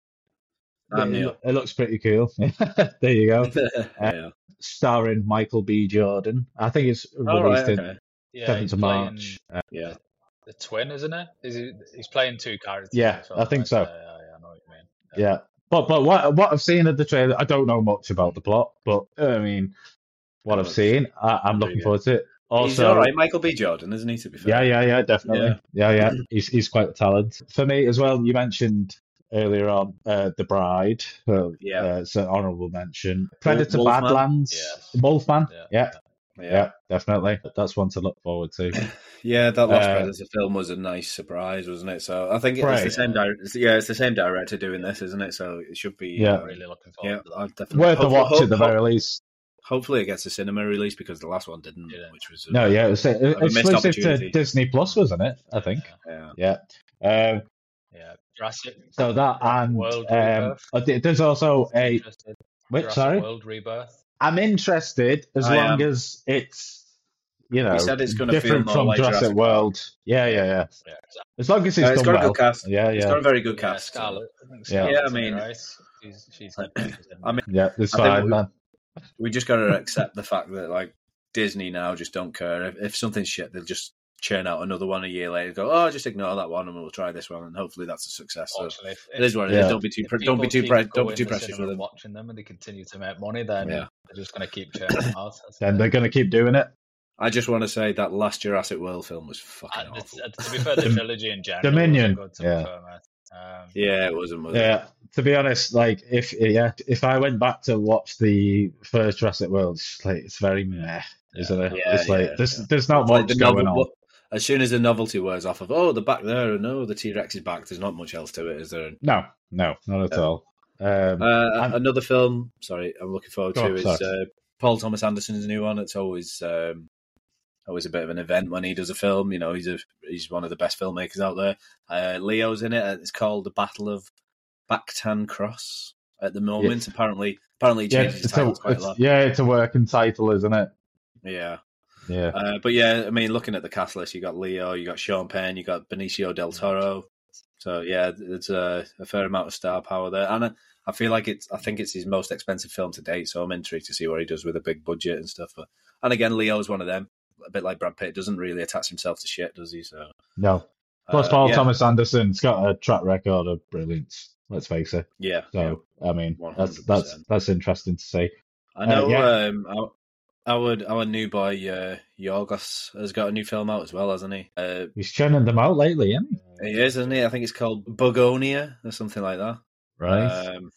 I'm It, Neil. it looks pretty cool. There you go. yeah. Starring Michael B. Jordan. I think it's All right. released in Okay. Yeah, seventh he's of playing March. Uh, Yeah. the twin, isn't it? Is he? He's playing two characters. in Yeah, the film, I think right? so. Yeah, yeah, yeah, I know what you mean. Yeah. Yeah, but but what what I've seen of the trailer, I don't know much about the plot, but uh, I mean, what It I've looks- seen, I, I'm very looking good. forward to it. He's Also, all right. Michael B. Jordan, isn't he? To be yeah, fair. yeah, yeah, definitely, yeah, yeah, he's he's quite a talent. For me as well, you mentioned earlier on uh, The Bride, so, Yeah. uh, it's an honourable mention. Predator Wolfman? Badlands, Yes. Wolfman, Yeah. yeah, Yeah. yeah, definitely. That's one to look forward to. Yeah, that Lost Uh, Predator film was a nice surprise, wasn't it? So I think it's Prey. the same director. Yeah, it's the same director doing this, isn't it? So it should be. Yeah. uh, I'm really looking forward yeah. to that. I'll definitely Worth a hopefully- watch at the ho- very least. Hopefully, it gets a cinema release because the last one didn't, Yeah. which was. No, yeah, it was uh, a missed exclusive to opportunity. Disney Plus, wasn't it? I think. Yeah. Yeah. Um, Yeah, Jurassic. so that and World um, Rebirth. uh, th- there's also a Interested? which Jurassic sorry, World Rebirth. I'm interested as I long am. as it's you know He said it's gonna feel different more from like Jurassic, Jurassic World. Yeah, yeah, yeah. Yeah, exactly. As long as it's Uh, it's done got a well. good cast. Yeah, It's yeah, got a very good Yeah, cast. so- Scarlett. I think Yeah. Scarlett's Yeah, I in it, mean- right? She's, she's I mean, yeah. It's I think fine, we- man. we just got to accept the fact that like Disney now just don't care if, if something's shit, they'll just churn out another one a year later. Go, oh, just ignore that one, and we'll try this one, and hopefully that's a success. So Fortunately, if, it is what it Yeah. is. Don't be too if pre- don't be people too keep pre- don't be going too to precious cinema with and them. watching them, and they continue to make money. Then Yeah. they're just going to keep churning them out. That's Then the- they're gonna keep doing it. I just want to say that last Jurassic World film was fucking And it's- awful. uh, to be fair, the trilogy in general. Dominion, wasn't good, to yeah. be fair, mate. Um, Yeah, it wasn't. Was it? Yeah. To be honest, like if yeah, if I went back to watch the first Jurassic World, it's like it's very meh, isn't it? Yeah, it's like yeah, there's yeah. there's not It's like much the going novel- on. As soon as the novelty wears off of, oh, they're back there, and no, the T Rex is back. There's not much else to it, is there? No, no, not at Yeah. all. Um, Uh, I'm- another film, sorry, I'm looking forward Go to on, is sorry. uh, Paul Thomas Anderson's new one. It's always um, always a bit of an event when he does a film. You know, he's a he's one of the best filmmakers out there. Uh, Leo's in it. It's called The Battle of Bactan Cross at the moment. Apparently, apparently he yeah, changes his it's a, titles quite a it's, lot. yeah, it's a working title, isn't it? Yeah. Yeah. Uh, but yeah, I mean, looking at the cast list, you got Leo, you got Sean Penn, you got Benicio del Toro. So yeah, it's a, a fair amount of star power there, and I, I feel like it's. I think it's his most expensive film to date. So I'm intrigued to see what he does with a big budget and stuff. But, and again, Leo's one of them. A bit like Brad Pitt, doesn't really attach himself to shit, does he? So No. Plus, uh, Paul yeah, Thomas Anderson's got a track record of brilliance. Let's face it. Yeah, So I mean, one that's hundred that's percent. that's interesting to see. I know. Uh, yeah. um, our, our our new boy uh, Yorgos has got a new film out as well, hasn't he? Uh, He's churning them out lately, isn't he? he is, isn't he? I think it's called Bugonia or something like that. Right. Um,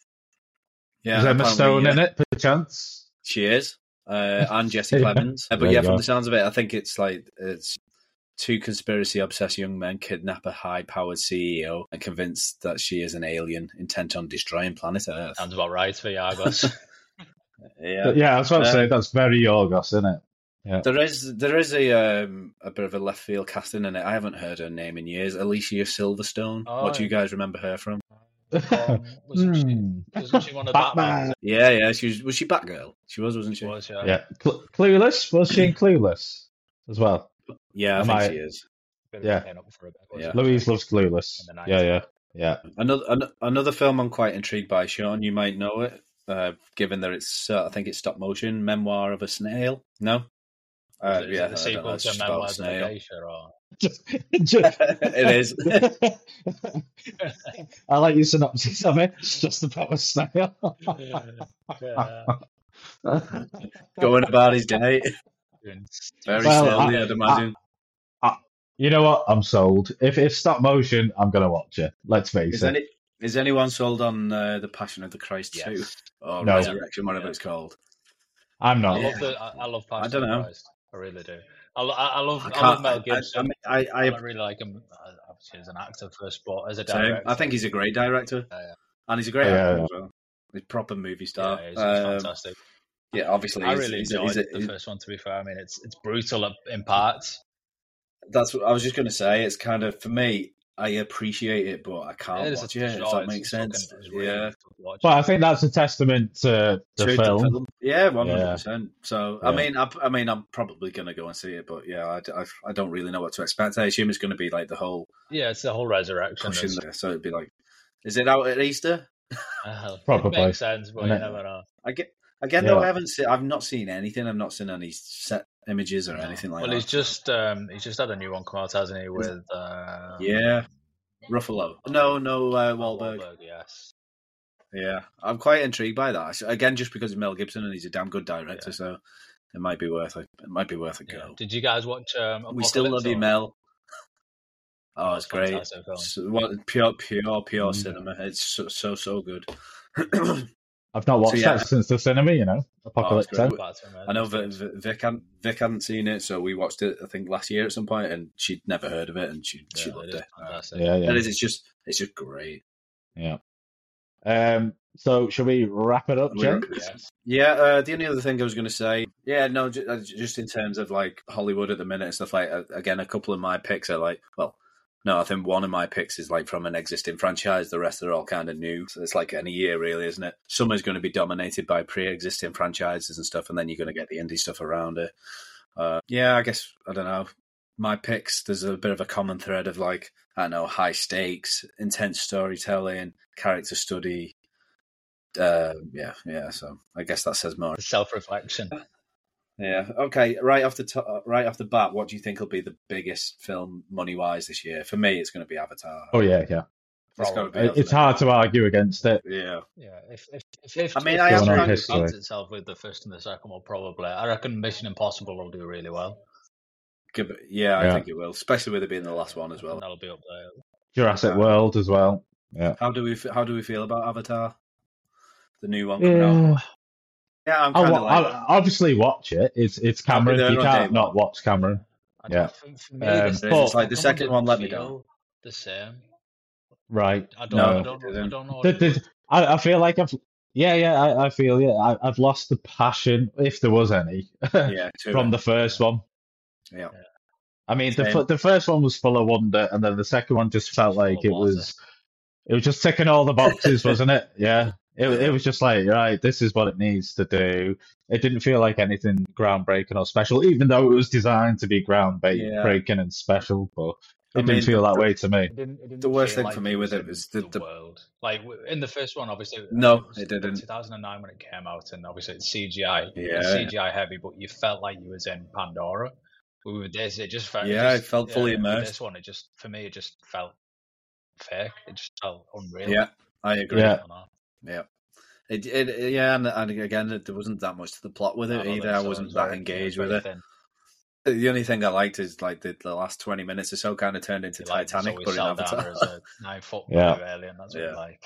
yeah, Is Emma apparently, Stone uh, in it, perchance? She is, uh, and Jesse Yeah. Plemons. Uh, but There yeah, you from go. the sounds of it, I think it's like it's two conspiracy-obsessed young men kidnap a high-powered C E O and convince that she is an alien intent on destroying planet Earth. Sounds about right for Yargos. Yeah, But yeah, I was about to Uh, say that's very Yorgos, isn't it? there is there is a um, a bit of a left field casting in it. I haven't heard her name in years. Alicia Silverstone. Oh, what do you yeah. guys remember her from? Um, wasn't, she, Hmm. wasn't she one of Batman. Batman's? Yeah, yeah. She was. Was she Batgirl? She was, wasn't she? Was, yeah. Yeah, Cl- Clueless, was she in Clueless as well? Yeah, I Am think I- she is. Bit of Yeah. a pin up for a bit, wasn't Yeah. it? Louise loves Clueless. In the Yeah, nineties. yeah, yeah. Another an- another film I'm quite intrigued by, Sean. You might know it, uh, given that it's uh, I think it's stop motion. Memoir of a Snail. No. Uh, Is it- is yeah, it the I don't know, sequel it's to just about a Memoirs of a snail. Geisha, or Just, just, It is. I like your synopsis of it. It's just about a snail. yeah. Going about his day. Very Well, slowly, I- I'd imagine. You know what? I'm sold. If if stop motion, I'm gonna watch it. Let's face Is, it. any, is anyone sold on uh, the Passion of the Christ Yes. two or No. Resurrection, whatever Yeah. it's called? I'm I not. love the. I, I love Passion I don't of the know. Christ. I really do. I, lo- I, I love. I I, can't. love Mel I, I, Gibson. I, I, I, really like him. uh, Obviously, as an actor first, but as a same. director, I think he's a great director, Yeah, yeah. and he's a great Yeah, actor yeah. as well. He's proper movie star. Yeah, he's, he's um, fantastic. Yeah, obviously, I he's, really he's, enjoyed he's, the he's, first one. To be fair, I mean, it's it's brutal in parts. That's what I was just going to say. It's kind of, for me, I appreciate it, but I can't It is watch a- it. If oh, that it's- makes it's sense. fucking- it's really Yeah. difficult to watch. But I think that's a testament to the To film. Yeah, one hundred percent. So, I Yeah. mean, I, I mean, I'm probably going to go and see it, but yeah, I, I, I don't really know what to expect. I assume it's going to be like the whole Yeah, it's the whole resurrection. pushing. There's- The, so it'd be like, is it out at Easter? uh, Probably. It makes sense, but And you it- never know. I get again Yeah. though. I haven't seen. I've not seen anything. I've not seen any set images or anything like well, that. he's just um, he's just had a new one come out, hasn't he? With uh, yeah, Ruffalo. No, no, uh, Wahlberg. Wahlberg, yes. Yeah, I'm quite intrigued by that. Again, just because it's Mel Gibson and he's a damn good director, Yeah. so it might be worth it. It might be worth a Yeah. go. Did you guys watch? Um, We still love you, Apocalypse, or- Mel. Oh, Oh, it's great. fantastic film. So, what pure, pure, pure Mm. cinema. It's so, so, so good. I've not watched So, yeah. that since the cinema, you know. Apocalypse Oh, it's great. Now. Back to him, I know it's Vic, good. Vic, Vic, hadn't, Vic hadn't seen it, so we watched it. I think last year at some point, and she'd never heard of it, and she she Yeah, loved it is it. Uh, fantastic. Yeah, yeah, It is. It's just it's just great. yeah. Um. So, shall we wrap it up, We're- Jen? Yes. Yeah, uh, the only other thing I was going to say, yeah, no, ju- uh, just in terms of like Hollywood at the minute and stuff like. Uh, again, a couple of my picks are like, well, no, I think one of my picks is like from an existing franchise. The rest are all kind of new. So it's like any year, really, isn't it? Summer's going to be dominated by pre-existing franchises and stuff, and then you're going to get the indie stuff around it. Uh, yeah, I guess I don't know. My picks, there's a bit of a common thread of like I don't know, high stakes, intense storytelling, character study. Uh, yeah, yeah. So I guess that says more. Self-reflection. Yeah. Okay. Right off the top, right off the bat, what do you think will be the biggest film money wise this year? For me, it's going to be Avatar. Oh, yeah, yeah. It's gotta be, It- It's hasn't it? hard to argue against it. Yeah. Yeah, if if if, if I mean, if I this am movie kind of- history. beats itself with the first and the second one, probably. I reckon Mission Impossible will do really well. Give it- Yeah, I Yeah. think it will, especially with it being the last one as well. That'll be up there. Jurassic World as well. Yeah. How do we f- How do we feel about Avatar? The new one coming out. Yeah. Yeah, I'm I'll, kind wa- of like. I'll obviously watch it. It's it's I'll be Cameron. there You on can't day not one. watch Cameron. I Yeah. don't, for, for me, Um, this, but- It's like the second second one let me didn't down. feel The same. Right. I don't. No. I don't. It I didn't. don't know. What Did- it did- was. I, I feel like I've yeah yeah I, I feel yeah I, I've lost the passion, if there was any, Yeah, to from it. the first one. Yeah. I mean, the Same. fir- the first one was full of wonder, and then the second one just felt Full like of it water. was it was just ticking all the boxes, wasn't it? Yeah. It it was just like, right, this is what it needs to do. It didn't feel like anything groundbreaking or special, even though it was designed to be groundbreaking and special. But it I didn't mean, feel the- that way to me. It didn't, it didn't The worst feel thing like for me with was it in was the- the- world. Like w- in the first one, obviously. No, was it didn't. two thousand nine when it came out, and obviously it's C G I. Yeah. It's C G I heavy, but you felt like you was in Pandora. But with this, it just felt. Yeah, just, it felt fully with immersed. This one, it just for me, it just felt fake. It just felt unreal. Yeah, I agree. Yeah. I don't know. Yeah. It, it, yeah, and, and again, there wasn't that much to the plot with I it don't either. think I so. wasn't It was that very- engaged very with it. thin. The only thing I liked is like the, the last twenty minutes or so kind of turned into You like Titanic, Zoe but in Saldana Avatar. as a nine foot Yeah. blue alien. That's what Yeah. you like.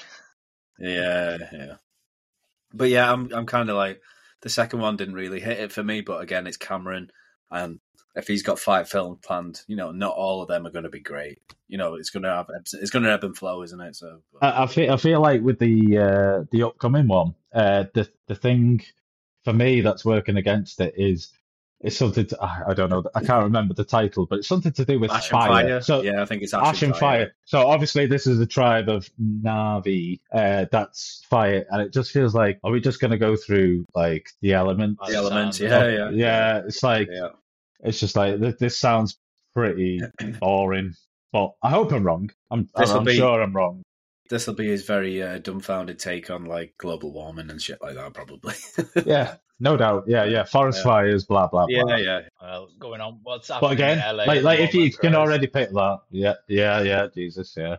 Yeah, yeah. But yeah, I'm I'm kind of like the second one didn't really hit it for me. But again, it's Cameron, and if he's got five films planned, you know, not all of them are going to be great. You know, it's going to have it's going to ebb and flow, isn't it? So I, I feel I feel like with the uh, the upcoming one, uh, the the thing for me that's working against it is it's something to, I I don't know, I can't remember the title, but it's something to do with Ash fire. and Fire. So yeah, I think it's Ash and fire. So obviously this is a tribe of Na'vi. Uh, that's fire, and it just feels like, are we just going to go through like the elements? The elements, Sounds- yeah, yeah, Yeah, it's like yeah. it's just like th- this sounds pretty boring. But I hope I'm wrong. I'm, This'll I'm be- sure I'm wrong. This will be his very uh, dumbfounded take on like global warming and shit like that, probably. Yeah, no doubt. Yeah, yeah. Forest Yeah. fires, blah blah blah. yeah, yeah. Well, going on. What's happening But again, in L A? like at like the if you moment, can Chris? already pick that, yeah, yeah, yeah, Jesus, yeah.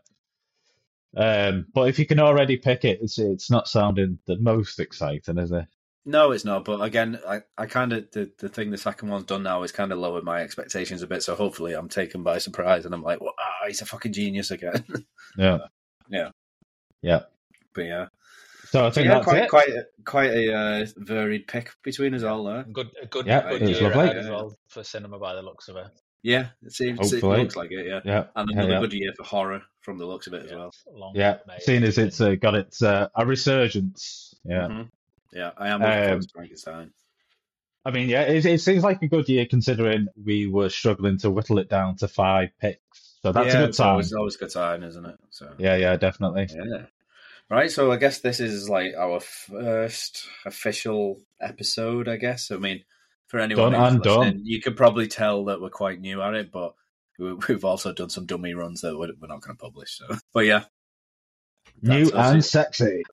Um, but if you can already pick it, it's it's not sounding the most exciting, is it? No, it's not. But again, I, I kind of the, the thing the second one's done now is kind of lowered my expectations a bit. So hopefully, I'm taken by surprise and I'm like, well, ah, he's a fucking genius again. Yeah, Yeah. yeah. But yeah, So I think yeah, that's quite it. quite a, quite a uh, varied pick between us all there. Good, a good, Yeah, good it was year lovely. ahead as well for cinema by the looks of it. Yeah, it seems it Hopefully. looks like it. Yeah, Yeah, and yeah, another yeah. good year for horror from the looks of it as Yeah, well. long Yeah, May. seeing as it's uh, got its uh, a resurgence. Yeah, Mhm. Yeah, I am looking Um, forward to Frankenstein. I mean, yeah, it, it seems like a good year considering we were struggling to whittle it down to five picks. So that's yeah, a good it's sign. always always a good sign, isn't it? So Yeah, yeah, definitely. yeah. Right, so I guess this is like our first official episode, I guess. I mean, for anyone Done who's and listening, done. you could probably tell that we're quite new at it, but we- we've also done some dummy runs that we're we're not going to publish. So, but yeah, New that's us. and sexy.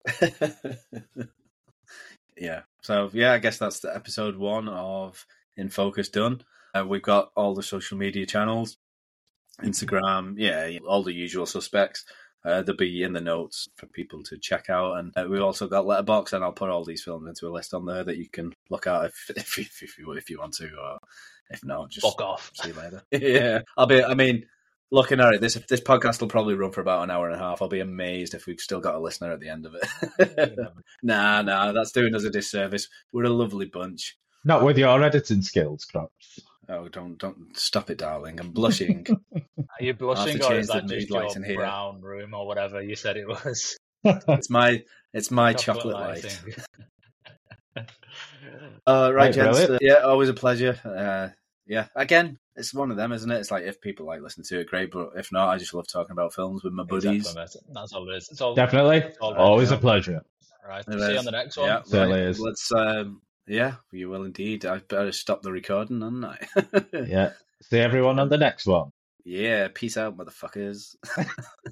Yeah, so yeah, I guess that's the episode one of In Focus done. Uh, we've got all the social media channels, Instagram, yeah, all the usual suspects. Uh, they'll be in the notes for people to check out, and uh, we've also got Letterboxd, and I'll put all these films into a list on there that you can look at if if, if, if you if you want to, or if not, just Fuck off. see you later. Yeah, I'll be. I mean, looking at it, this this podcast will probably run for about an hour and a half. I'll be amazed if we've still got a listener at the end of it. nah, nah, that's doing us a disservice. We're a lovely bunch. Not with your editing skills, Crops. Oh, don't don't stop it, darling. I'm blushing. Are you blushing, to or change is the that mood just lights your in here. brown room or whatever you said it was? It's my it's my chocolate, light. lighting. Uh, right, Right, gents. brilliant. Uh, yeah, always a pleasure. Uh, yeah, again, it's one of them, isn't it? It's like if people like listen to it, great. But if not, I just love talking about films with my buddies. Exactly, mate. That's all it is. It's all, Definitely. it's all Always yeah. a pleasure. right. It See you is. on the next one. Yeah, Certainly right. is. Let's. Um, yeah, you will indeed. I better stop the recording, hadn't I? Yeah. See everyone on the next one. Yeah. Peace out, motherfuckers.